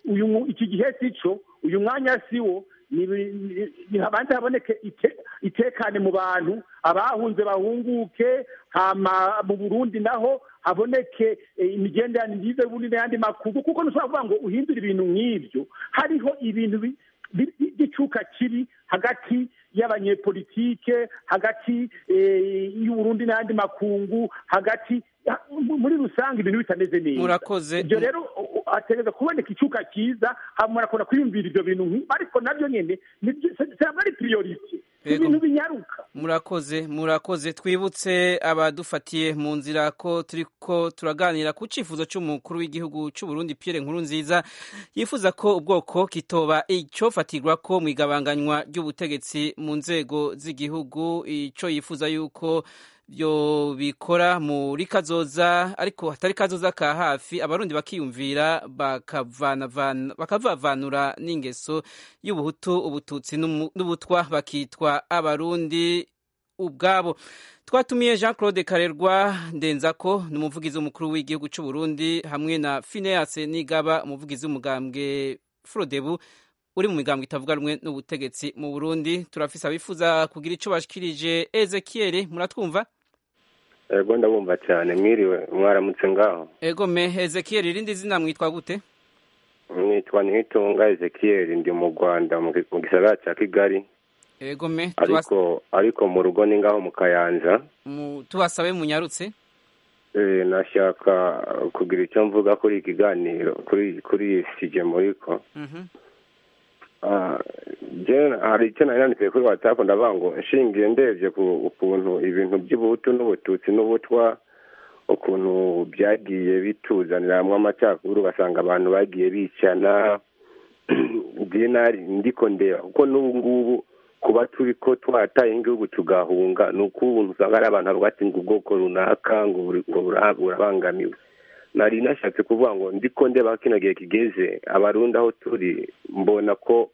uyu iki gihe sico uyu mwanya siwo habanza haboneke itekane mu bantu abahunze bahunguke hama mu Burundi naho haboneke imigenderanire myiza y'Uburundi n'ayandi makungu kuko ntushobora kuvuga ngo uhindure ibintu nk'ibyo hariho ibintu by'icuka kiri hagati y'abanyepolitike hagati y'Uburundi n'ayandi makungu hagati muri rusange ibintu bitameze neza murakoze ibyo rero ategeza kuboneka icuka cyiza hamwe nakona kwiyumvira ibyo bintu ariko nabyo nyene ntabwo ari priority ibintu binyaruka murakoze murakoze twibutse abadufatiye mu nzira ko turiko turaganira ku cifuzo c'umukuru w'igihugu c'u Burundi Pierre Nkurunziza yifuza ko ubwoko kitoba icofatirwa ko mu igabanganywa ry'ubutegetsi mu nzego z'igihugu ico yifuza yuko byo bikora muri kazoza ariko hatari kazoza ka hafi abarundi bakiyumvira bakavanavana bakavavanura n'ingeso y'ubuhutu ubututsi n'ubutwa bakitwa abarundi ubwabo. Twatumiye Jean Claude Karerwa Ndenzako n'umuvugizi w'umukuru w'igihugu cy'u Burundi hamwe na Phineas Nigaba umuvugizi w'umugambwe Frodebu uri mu migambwe itavuga rumwe n'ubutegetsi mu Burundi. Turafise abifuza kugira ico bashikirije. Ezekiel muratwumva? Ego ndabumva cyane mwiriwe mwaramutse ngaho. Ego me Ezekiel irindi zina mwitwa gute? Mwitwa Nitunga Ezekiel ndi mu Rwanda mu gisagara cya Kigali. Ego me ariko ariko mu rugo ni ngaho mu Kayanza. Mu tubasabe munyarutse? Eh nashaka kugira icyo mvuga kuri ikiganiro kuri kuri sije muriko. Mhm. Ah je hari icyo nanditse kuri WhatsApp ndavango nshingiye ndevye ku ukuntu ibintu by'ubuhutu n'ubututsi n'ubutwa ukuntu byagiye bituzaniramwe amacakuru ugasanga abantu bagiye bicana dinari ndiko ndeba kuko n'ubungubu kuba turi ko twataye igihugu tugahunga n'ukuntu usanga ari abantu batinga ubwoko runaka ngo urabangamiwe. Nari nashatse kuvuga ngo ndiko ndeba kino gihe kigeze abarundi aho turi mbona ko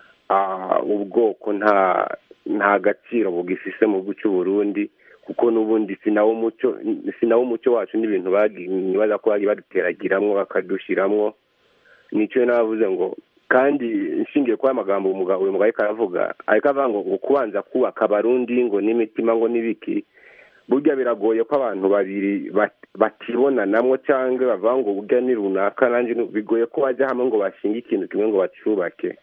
ubwoko nta nta gaciro bugifise mu gihugu cy'u Burundi kuko n'ubundi sinawo umuco sinawo umuco wacu n'ibintu bagibaza ko bari baduteragiramwo bakadushiramwo nico navuze ngo kandi nshingiye kwa magambo umugabo uyu mugabo karavuga ariko avuga ngo kubanza kubaka abarundi ngo n'imitima ngo nibiki burya biragoye ko abantu babiri batibona namwe cyangwa bavuga ngo burya ni runaka nanje bigoye ko baje hamwe ngo bashinge ikintu kimwe ngo bacubake.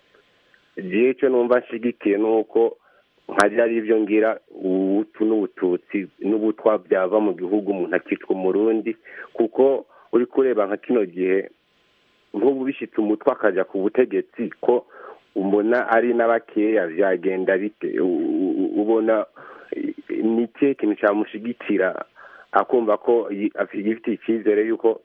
Je cyo numva nshigikiye nuko nkaje ari byo ngira ubutu n'ubututsi n'ubutwa byava mu gihugu umuntu akitwa umurundi kuko uri kureba nka kino gihe nk'ubu bishitse umutwe akaja ku butegetsi ko umbona ari n'abakeya byagenda bite ubona nike kintu cyamushigikira akumva ko afite icyizere yuko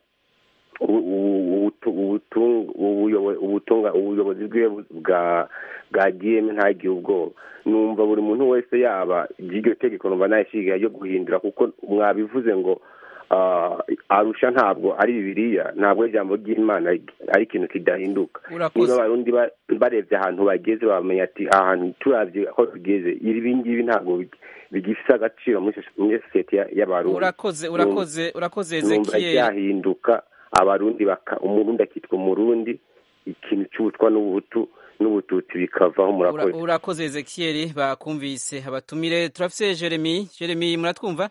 ubutunga ubuyobozi bwe bwa bwagiyeme ntagiye ubwoba. Numva buri muntu wese yaba iryo tegeko numva nayishiga yo guhindura kuko mwabivuze ngo arusha ntabwo ari bibiliya ntabwo ijambo ry'Imana ari ikintu kidahinduka. Niba abarundi barevye ahantu bageze bamenya ati ahantu turavye aho tugeze ibi ngibi ntabwo bigifisa agaciro muri society y'abarundi. Urakoze urakoze urakoze Ezekiel yahinduka abarundi baka umurundi akitwa umurundi ikintu cy'ubutwa n'ubuhutu n'ubututsi bikavaho. Murakoze urakoze Ezekiel bakumvise abatumire. Turafise Jeremy Jeremy muratwumva?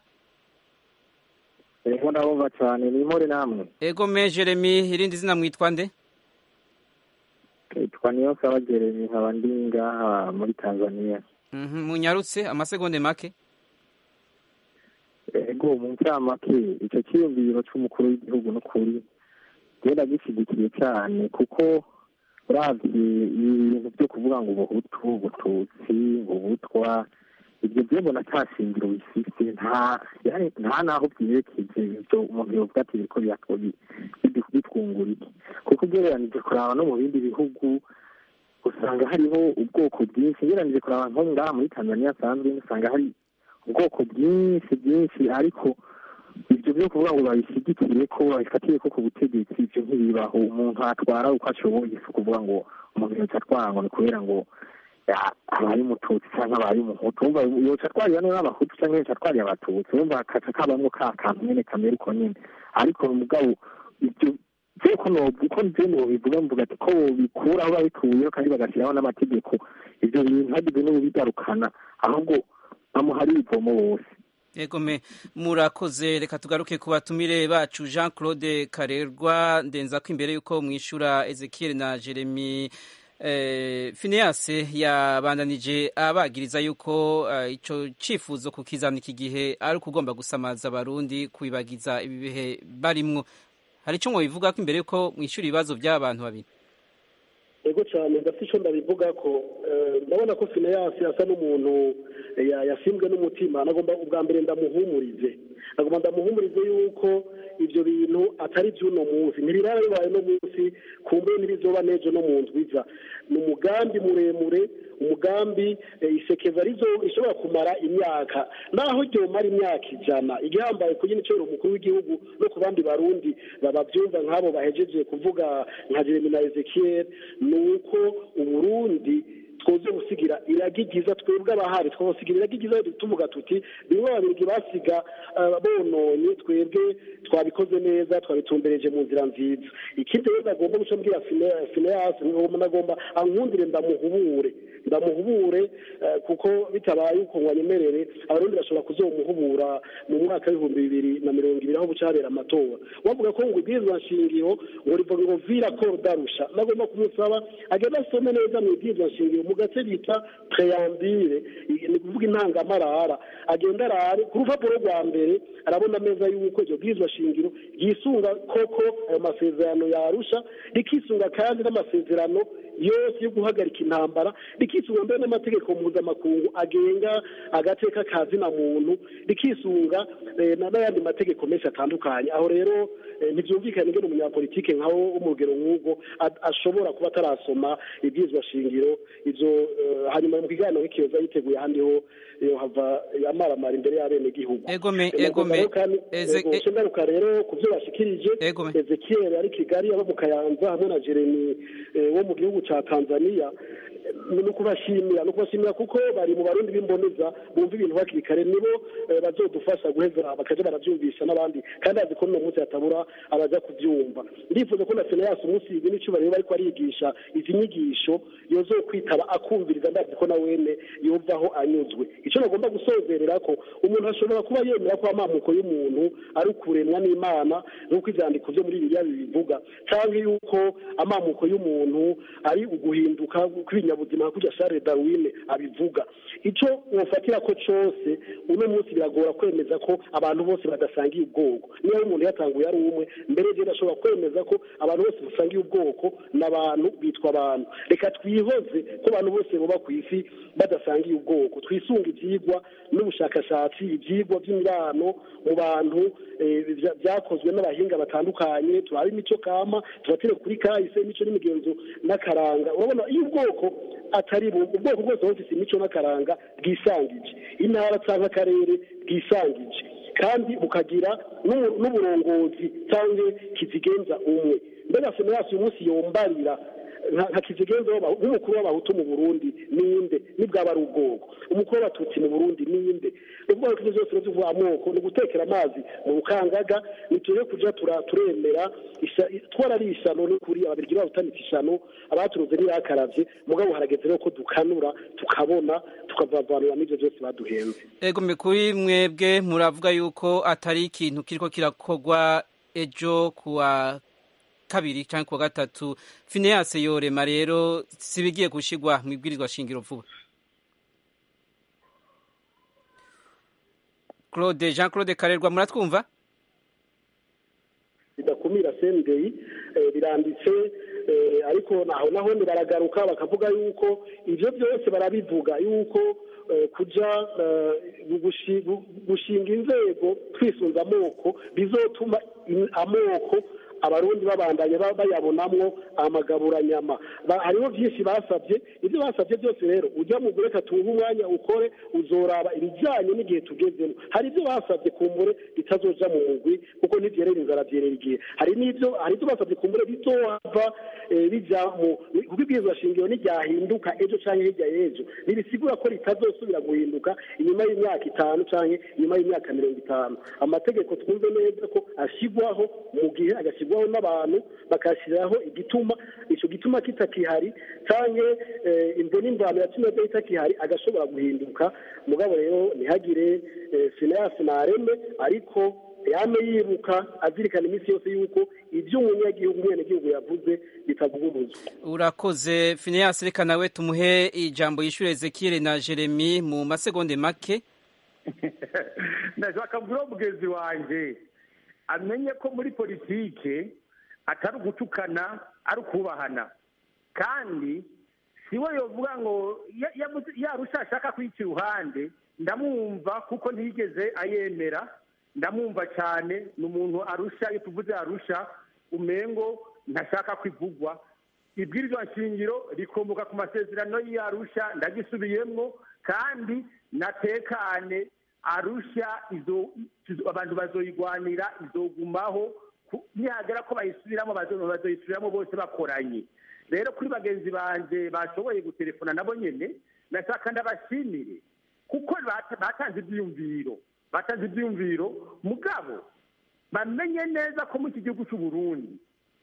Ego ndabumva cyane ni more namwe. Ego me Jeremy irindi zina mwitwa nde? Twitwa niyo saba Jeremy nkabandinga muri Tanzania. Mhm munyarutse amasegonde make. Ego mu ncamake icyo cyiyumviro cy'umukuru w'igihugu no kuri genda gishyigikiye cyane kuko uravye ibintu byo kuvuga ngo ubuhutu ubututsi ubutwa ibyo byobona atashingiro bifite nta nta naho byerekeje ibyo umuntu yovuga ati biriko byakobi bitwungura iki kuko ugereranije kuraba no mu bindi bihugu usanga hariho ubwoko bwinshi ugereranije kuraba nko ngaha muri Tanzania sanzwe usanga hari ubwoko bwinshi bwinshi ariko ibyo byo kuvuga ngo babishyigikire ko babifatiye ko ku butegetsi ibyo ntibibaho. Umuntu atwara uko ashoboye si kuvuga ngo umuntu yoca atwara ngo ni kubera ngo abaye umututsi cyangwa abaye umuhutu wumva yoca atwarira n'abahutu cyangwa yoca atwarira abatutsi wumva akaca kabamwo ka kantu nyene kamera uko nyene ariko umugabo ibyo ko uko nzemu bivuga mvuga ati ko bikuraho babikuyeho kandi bagashyiraho n'amategeko ibyo bintu hagize n'ubigarukana ahubwo bamuhari ivomo bose. Yego me murakoze, reka tugaruke ku batumire bacu Jean Claude Karerwa, ndenza ko imbere yuko mwishura Ezekiel na Jeremy eh, Phineas yabandanije abagiriza yuko uh, ico cifuzo kukizana iki gihe ari ukugomba gusamaza abarundi kubibagiza ibihe barimwo. Hari ico mwobivuga ko imbere yuko mwishura ibibazo by'abantu babiri? Ego cyane ndafite icyo ndabivuga ko ndabona ko Phineas asa n'umuntu yasimbwe n'umutima. Nagomba ubwa mbere ndamuhumurize nagomba ndamuhumurize yuko ibyo bintu atari by'uno munsi, ntibirara bibaye no munsi, kumbe ntibizoba n'ejo no mu ndwiza. Ni umugambi muremure, umugambi isekeza rizo ishobora kumara imyaka, naho ryomara imyaka ijana. Igihambaye ku nyine umukuru w'igihugu no ku bandi barundi bababyumva nk'abo bahejeje kuvuga nka Jeremy na Ezekiel, ni uko Uburundi twoze gusigira iragigiza twebwe abahari, twosigira iragigiza tuvuga tuti bimwe babiri basiga bononye, twebwe twabikoze neza, twabitumbereje mu nzira nziza. Ikindi rero agomba guca mbwira Phineas, nagomba ankundire ndamuhubure ndamuhubure kuko bitabaye uko wanyemerere abarundi bashobora kuzomuhubura mu mwaka w'ibihumbi bibiri na mirongo ibiri aho bucarera amatora. Wavuga ko ngo ibwirizwa nshingiro ngo rivuga ngo vira ko darusha, nagomba kumusaba agenda asome neza mu ibwirizwa nshingiro mu gace bita preambule, ni kuvuga intangamarara, agenda arare ku rupapuro rwa mbere arabona neza yuko iryo bwirizwa shingiro ryisunga koko ayo masezerano yarusha, rikisunga kandi n'amasezerano yose yo guhagarika intambara, rikisunga mbere n'amategeko mpuzamakungu agenga agateka kazina muntu, rikisunga n'ayandi mategeko menshi atandukanye. Aho rero ntibyumvikane ingene umunyapolitike nkaho umugero nk'ubwo ashobora kuba atarasoma ibwirizwa shingiro ivyo. Hanyuma mu kiganiro kiyoza yiteguye ahandi ho hava yamaramara imbere y'abenegihugu. Egome egome ngaruka rero ku byo bashikirije Ezekiel ari Kigali, abo mu Kayanza hamwe na Jeremy wo mu gihugu ca Tanzania, ni ukubashimira ni ukubashimira kuko bari mu barundi b'imboneza bumva ibintu hakiri kare, nibo bazodufasha guheza bakaja baravyumvisha n'abandi, kandi azi ko no munsi yatabura abaja kuvyumva. Ndifuza ko na Phineas umunsi ibi n'icubahiro bariko arigisha izi nyigisho yozokwitaba akumviriza, ndazi ko na wene yovaho anyuzwe. Ico nagomba gusozerera ko umuntu ashobora kuba yemera ko amamuko y'umuntu ari ukuremwa n'Imana nk'uko ivyandiko vyo muri Bibiliya bibivuga, canke yuko amamuko y'umuntu ari uguhinduka kw'ibinyabuzima kujya Charles Darwin abivuga. Ico wofatira ko cose uno munsi biragora kwemeza ko abantu bose badasangiye ubwoko. Niyo umuntu yatanguye ari umwe, mbere je ndashobora kwemeza ko abantu bose basangiye ubwoko n'abantu bitwa abantu. Reka twihoze ko abantu bose boba ku isi badasangiye ubwoko, twisunga ivyigwa n'ubushakashatsi, ivyigwa by'imibano mu bantu byakozwe n'abahinga batandukanye, turabe imico kama, tubatire kuri kahise, imico n'imigenzo n'akaranga. Urabona iyo ubwoko atari ubwoko bwose bufite imico n'akaranga bwisangije, intara cyangwa akarere bwisangije, kandi bukagira n'uburongozi cyangwa kizigenza umwe. Mbega Phineas uyu munsi yombarira nka kizigenza nk'umukuru w'abahutu mu Burundi ninde? Nibwaba ari ubwoko. Umukuru w'abatutsi mu Burundi ninde? Ubwo ko byose bivuga amoko, no gutekera amazi mu bukangaga, nituje kuja turemera twararisha no kuri ababirigi babutanitse ishano abaturuze n'irakaravye, mugabo harageze rero ko dukanura tukabona tukavavanura n'ivyo byose baduhenze. Ego mekuri mwebwe muravuga yuko atari ikintu kiriko kirakogwa ejo kuwa kabiri cyangwa kuwa gatatu. Phineas yorema rero sibigiye gushigwa mu ibwirizwa shingiro vuba. Claude Jean Claude Karerwa muratwumva? Bidakumira Sendei biranditse, ariko naho naho ni baragaruka bakavuga yuko ivyo byose barabivuga yuko kuja gushinga inzego twisunza amoko bizotuma amoko abarundi babandanye bayabonamwo amagaburanyama. Hariho byinshi basabye, ibyo basabye byose rero ujya mu gureka tunga umwanya ukore uzoraba ibijyanye n'igihe tugezemo. Hari ibyo basabye kumbure bitazoja mu mugwi kuko ntibyerera inzara byerera igihe, hari n'ibyo hari ibyo basabye kumbure bizohava bija mu kuko ibwirizwa shingiro n'iryahinduka ejo canke hirya y'ejo ntibisigura ko ritazosubira guhinduka inyuma y'imyaka itanu canke inyuma y'imyaka mirongo itanu. Amategeko twumve neza ko ashigwaho mu gihe agashigwa agashyirwaho n'abantu bakashyiraho igituma icyo gituma kitakihari cyangwa imvo n'imvano yatumye kitakihari agashobora guhinduka mugabo rero ntihagire finance nareme ariko yame yibuka azirikana iminsi yose yuko ibyo umunyagihugu umwenegihugu yavuze bitavuguruzwa. Urakoze Phineas, reka nawe tumuhe ijambo yishure Ezekiel na Jeremy mu masegonde make. Ndashaka kubwira mugenzi wanje amenye ko muri politike atari ugutukana ari ukubahana, kandi siwe yovuga ngo yarusha ashaka kwica iruhande. Ndamwumva kuko ntiyigeze ayemera, ndamwumva cyane. Ni umuntu arusha, iyo tuvuze arusha umengo ntashaka kwivugwa. Ibwirizwa nshingiro rikomoka ku masezerano y'Arusha, ndagisubiyemwo kandi natekane. Arusha izo abantu bazoyigwanira, izogumaho, nihagera ko bayisubiramo bazoyisubiramo bose bakoranye. Rero kuri bagenzi banje bashoboye gutelefona nabo nyene nashaka ndabashimire kuko batanze ibyiyumviro batanze ibyiyumviro mugabo bamenye neza ko mu gihugu cy'u Burundi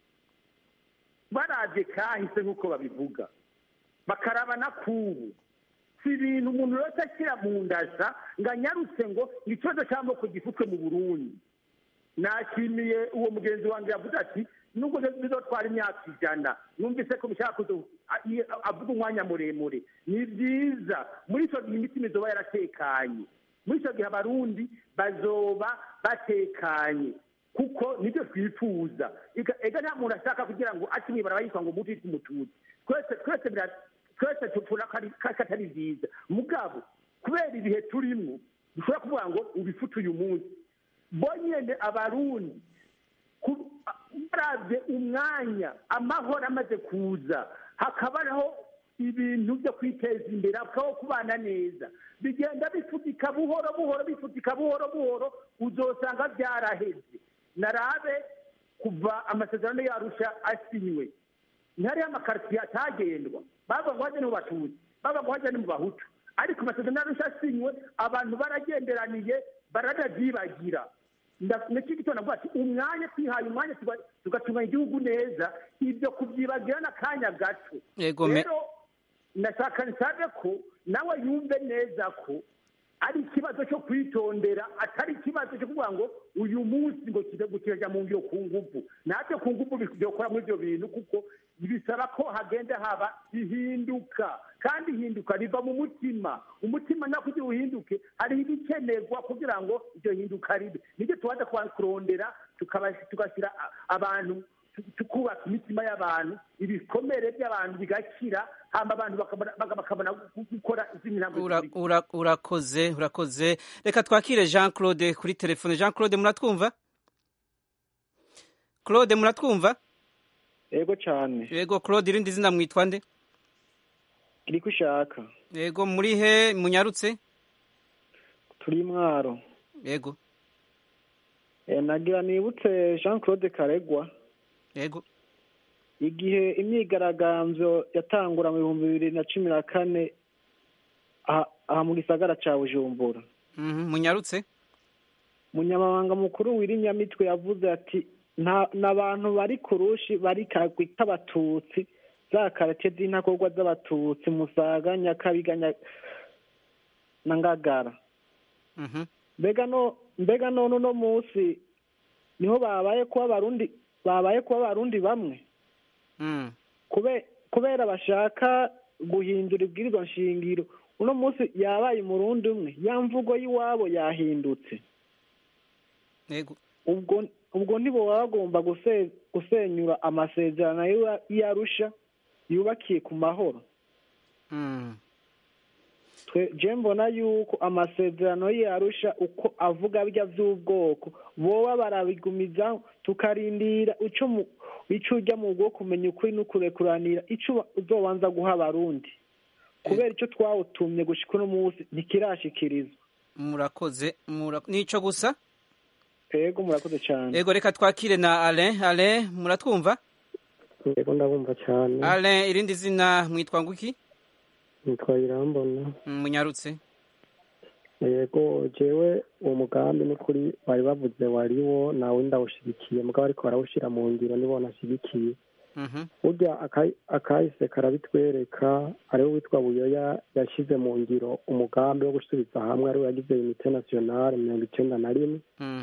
baraje kahise nk'uko babivuga, bakaraba na kubu si ibintu umuntu wese ashyira mu ndasa ngo anyarutse ngo ikibazo cy'amoko gifutwe mu Burundi. Nashimiye uwo mugenzi wanjye yavuze ati nubwo bizotwara imyaka ijana, numvise ko bishaka avuga umwanya muremure. Ni byiza muri icyo gihe imitima izoba yaratekanye, muri icyo gihe abarundi bazoba batekanye kuko nibyo twifuza. Ega nta muntu ashaka kugira ngo ati mwibara yitwa ngo muti umututsi. Twese twese twese tupfura ko atari byiza mugabo kubera ibihe turimo dushobora kuvuga ngo ubifute uyu munsi. Bonyene abarundi baravye umwanya amahoro amaze kuza, hakabaho ibintu byo kwiteza imbere, hakabaho kubana neza, bigenda bifutika buhoro buhoro bifutika buhoro buhoro, uzosanga byaraheze. Narabe kuva amasezerano y'Arusha asinywe ntari amakartier atagendwa, baba ngo haje no Batutsi, baba ngo haje no Bahutu, ariko amasezerano y'Arusha asinywe abantu baragenderaniye baradavyibagira. Ndakiki gitona ngo ati umwanya twihaye umwanya tugatunganya igihugu neza, ibyo kubyibagira n'akanya gato. Rero ndashaka nsabe ko nawe yumve neza ko ari ikibazo cyo kwitondera, atari ikibazo cyo kuvuga ngo uyu munsi ngo kiraja mu ngiro ku nguvu. Natwe ku nguvu byokora muri ibyo bintu kuko bisaba ko hagenda haba ihinduka, kandi ihinduka riva mu mutima. Umutima nako kugira uhinduke hari ibikenerwa kugira ngo iryo hinduka ribe. Nibyo tubaza kurondera tugashyira abantu, tukubaka imitima y'abantu, ibikomere by'abantu bigakira, hama abantu bakabona gukora izindi ntambwe. Urakoze, urakoze. Reka twakire Jean Claude kuri telefone. Jean Claude muratwumva? Claude muratwumva? Yego cyane. Yego Claude, irindi zina mwitwa nde? Iri kushaka. Yego muri he munyarutse? Turi Mwaro. Yego. Eh nagira nibutse Jean Claude Karegwa. Yego. Igihe imyigaragambyo yatangura mu bihumbi bibiri na cumi na kane aha mu gisagara ca Bujumbura. Mhm, munyarutse? Munyamabanga mukuru w'Irinyamitwe yavuze ati n'abantu bari kurushi bari kagwita abatutsi za karate z'intakorwa z'abatutsi Musaga, Nyakabiga na Ngagara. Mhm. Mbega no mbega none no munsi niho babaye kuba abarundi babaye kuba abarundi bamwe. Mm. Kube kubera bashaka guhindura ibwirizwa nshingiro, uno munsi yabaye umurundi umwe, ya mvugo y'iwabo yahindutse. Yego. Ubwo ubwo ntibo bagomba gusenyura amasezerano y'Arusha yubakiye ku mahoro. Mm. Twe je mbona yuko amasezerano y'Arusha uko avuga bijya by'ubwoko boba barabigumiza, tukarindira uco ico ujya mu bwo kumenya ukuri n'ukurekuranira ico uzobanza guha abarundi, kubera ico twawutumye gushika no munsi ntikirashikirizwa. Murakoze. Nico gusa? Yego murakoze cyane. Yego reka twakire na Alain. Alain muratwumva? Yego ndabumva cyane. Alain, irindi zina mwitwa nguki? Nitwa Irambona. Munyarutse? yego jewe uwo mugambi ni kuri bari bavuze wariwo nawe ndawushigikiye mugabo ariko barawushyira mu ngiro nibo nashyigikiye burya akahise karabitwereka ariwe witwa buyoya yashyize mu ngiro umugambi wo gusubiza hamwe ariwe yagize unite nationale mirongo icyenda na rimwe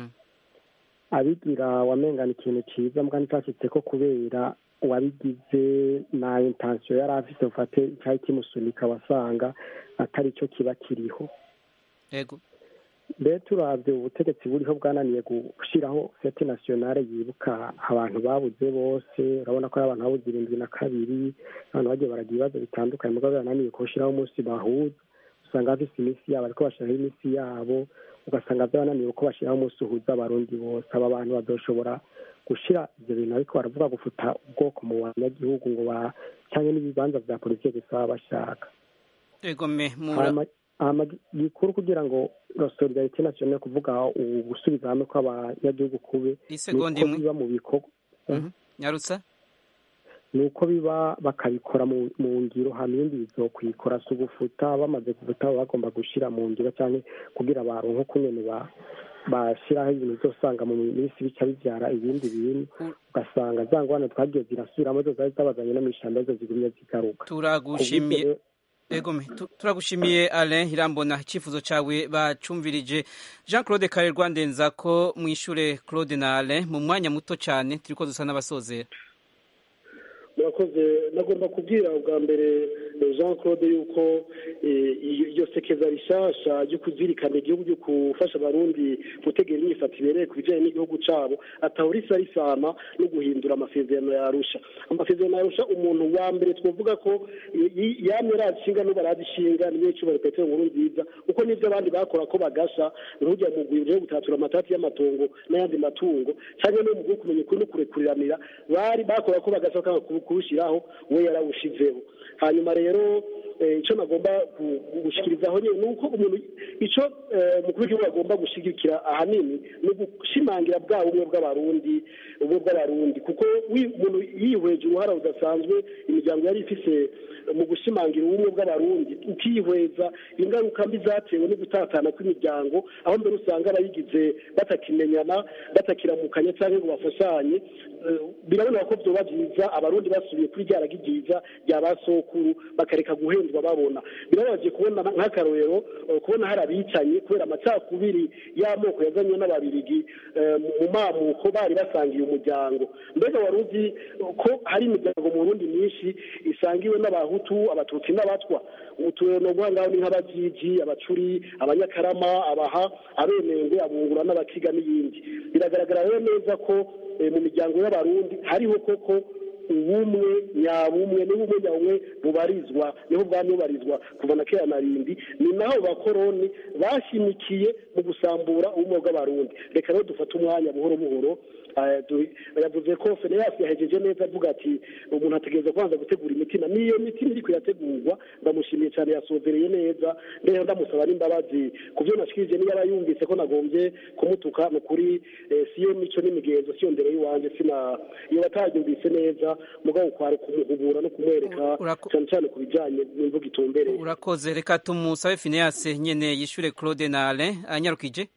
abigira wamengana ikintu cyiza mbwa nticyashyitse ko kubera uwabigize na intensiyo yari afite ufate icyari kimusunika wasanga atari cyo kiba kiriho yego mbere turabye ubutegetsi buriho bwananiye gushyiraho fete nationale yibuka abantu babuze bose urabona ko ari abantu babuze irindwi na kabiri abantu bagiye baragira ibibazo bitandukanye mugabo bananiye gushyiraho umunsi bahuza usanga bafise iminsi yabo ariko bashyiraho iminsi yabo ugasanga byananiye uko bashyiraho umunsi uhuza abarundi bose aba bantu badoshobora gushyira ibyo bintu ariko baravuga gufuta ubwoko mu banyagihugu ngo ba cyangwa n'ibibanza bya politiki gusa bashaka yego me mura gikuru kugira ngo solidarite nationale kuvuga ugusubiza hamwe kw'abanyagihugu kube isegonda imwe biba mu bikorwa nyarutsa nuko biba bakabikora mu ngiro hano ibindi bizokwikora si ugufuta bamaze gufuta bagomba gushyira mu ngiro cyangwa kugira abantu nko kunyene bashyiraho ibintu byosanga mu minsi bica bibyara ibindi bintu ugasanga za ngwane twagiye zirasubiramo zo zari zabazanye no mu ishyamba zo zigumye zigaruka turagushimiye Egome, turagushimiye Alain Irambona icyifuzo cyawe bacumvirije. Jean Claude Karerwa ndenza ko mwishure Claude na Alain mu mwanya muto cyane turiko dusa n'abasozera. murakoze nagomba kubwira ubwa mbere Jean Claude yuko iyo sekeza rishasha ryo kuzirikana igihugu ryo gufasha abarundi gutegera imyifato ibereye ku bijyanye n'igihugu cyabo atahurisa risana no guhindura amasezerano ya Arusha. Amasezerano ya Arusha umuntu wa mbere twavuga ko yamye radishinga no baradishinga niyo cyubahiro Petero Nkurunziza uko nivyo abandi bakora ko bagasha n'ujya mu gwiro gutatura amatati y'amatongo n'ayandi matungo cyane no mu kumenya ko no kurekuriranira bari bakora ko bagasha kurushiraho we yarawushizeho. Hanyuma rero icyo nagomba gushikirizaho nyine nuko umuntu icyo mukuru w'igihugu agomba gushigikira ahanini no gushimangira bwa bumwe bw'abarundi ubwo bw'abarundi kuko umuntu yihweje uruhara rudasanzwe imiryango yari ifise mu gushimangira ubumwe bw'abarundi ukihweza ingaruka mbi zatewe no gutatana kw'imiryango aho mbere usanga abayigize batakimenyana batakiramukanya cyangwa ngo bafashanye birabona ko byoba byiza abarundi basubiye kuri rya ragi ryiza rya basokuru bakareka guhendwa babona. Birabaje kubona nk'akarorero kubona hari abicanye kubera amacakubiri y'amoko yazanywe n'ababirigi mu mamuko bari basangiye umuryango. Mbega waruzi ko hari imiryango mu Burundi myinshi isangiwe n'abahutu abatutsi n'abatwa utureno guhangaho ni nk'abajiji abacuri abanyakarama abaha abenengwe abungura n'abakiga n'iyindi. Biragaragara rero neza ko mu miryango y'abarundi hariho koko ubumwe nyabumwe n'ubumwe nyabumwe bubarizwa niho bwami bubarizwa kuva na kera na rindi ni naho bakoroni bashimikiye mu gusambura ubumwe bw'abarundi. Reka rero dufate umwanya buhoro buhoro yavuze ko Feneyasi yahejeje neza avuga ati umuntu ategereza kubanza gutegura imitima niyo mitima iri kuyategurwa ndamushimiye cyane yasovereye neza mbere ndamusaba n'imbabazi ku byo nashikije niyo abayumvise ko nagombye kumutuka mu kuri siyo mico n'imigenzo siyo ndero yiwanje sina iyo batabyumvise neza mugabo kwari kumuhubura no kumwereka cyane cyane ku bijyanye n'imvugo itumbereye. Urakoze reka tumusabe Feneyasi nyene yishure Claude na Alain anyarukije.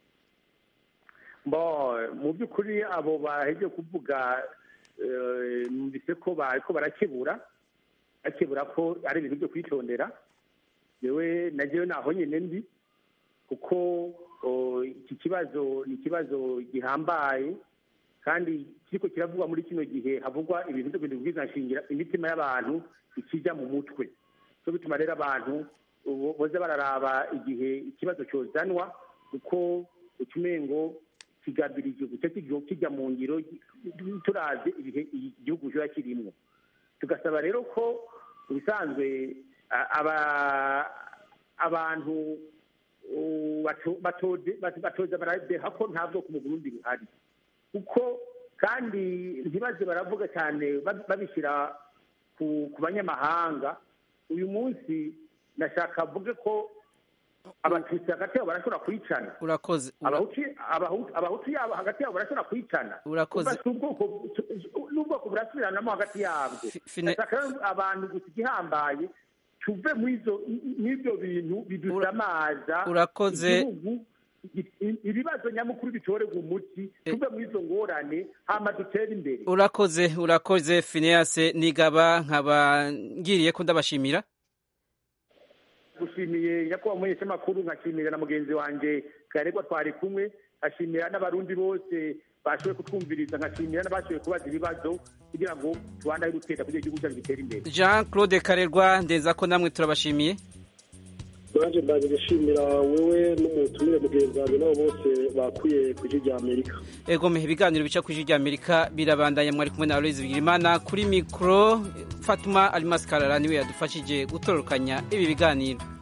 Bo mu by'ukuri abo baheje kuvuga numvise ko bariko barakebura bakebura ko ari ibintu byo kwitondera yewe najewe naho nyene ndi kuko iki kibazo ni ikibazo gihambaye kandi kiriko kiravugwa muri kino gihe havugwa ibintu byo kubwiza nshingira imitima y'abantu ikijya mu mutwe cyo bituma rero abantu boza bararaba igihe ikibazo cyozanwa kuko utumengo kigabirije gucyo kijya mu ngiro turaze ibihe igihugu cyo kirimo. Tugasaba rero ko bisanzwe aba abantu batoze batoza baradeha ko ntabwo ku Burundi bihari kuko kandi ntibaze baravuga cyane babishyira ku banyamahanga. Uyu munsi nashaka avuge ko abatutsi hagati yabo barashobora kwicana. Urakoze. Abahutu yabo hagati yabo barashobora kwicana. Urakoze. N'ubwoko burasubiranamo hagati yabwo. Nashaka abantu gusa igihambaye tuve mw'ibyo bintu bidusamaza urakoze igihugu ibibazo nyamukuru bitorerwa umuti tuve muri izo ngorane hama dutere imbere. urakoze urakoze Phineas Nigaba nkaba ngiriye ko ndabashimira. gushimiye nyakubahwa umumenyeshamakuru nkashimira na mugenzi wanje Karegwa twari kumwe, nkashimira n'abarundi bose bashoboye kutwumviriza, nkashimira n'abashoboye kubaza ibibazo kugira ngo tubandanye dutera kugira igihugu cyacu gitere imbere. Jean Claude Karerwa ndeza ko namwe turabashimiye. Baje ndaje gushimira wewe n'umutumire mugenzi wawe nabo bose bakuye ku ijwi rya Amerika. Ego me ibiganiro bica ku ijwi rya Amerika birabandanya, mwari kumwe na Aloise Bigirimana kuri mikro. Fatuma Almas Karara niwe yadufashije gutororokanya ibi biganiro.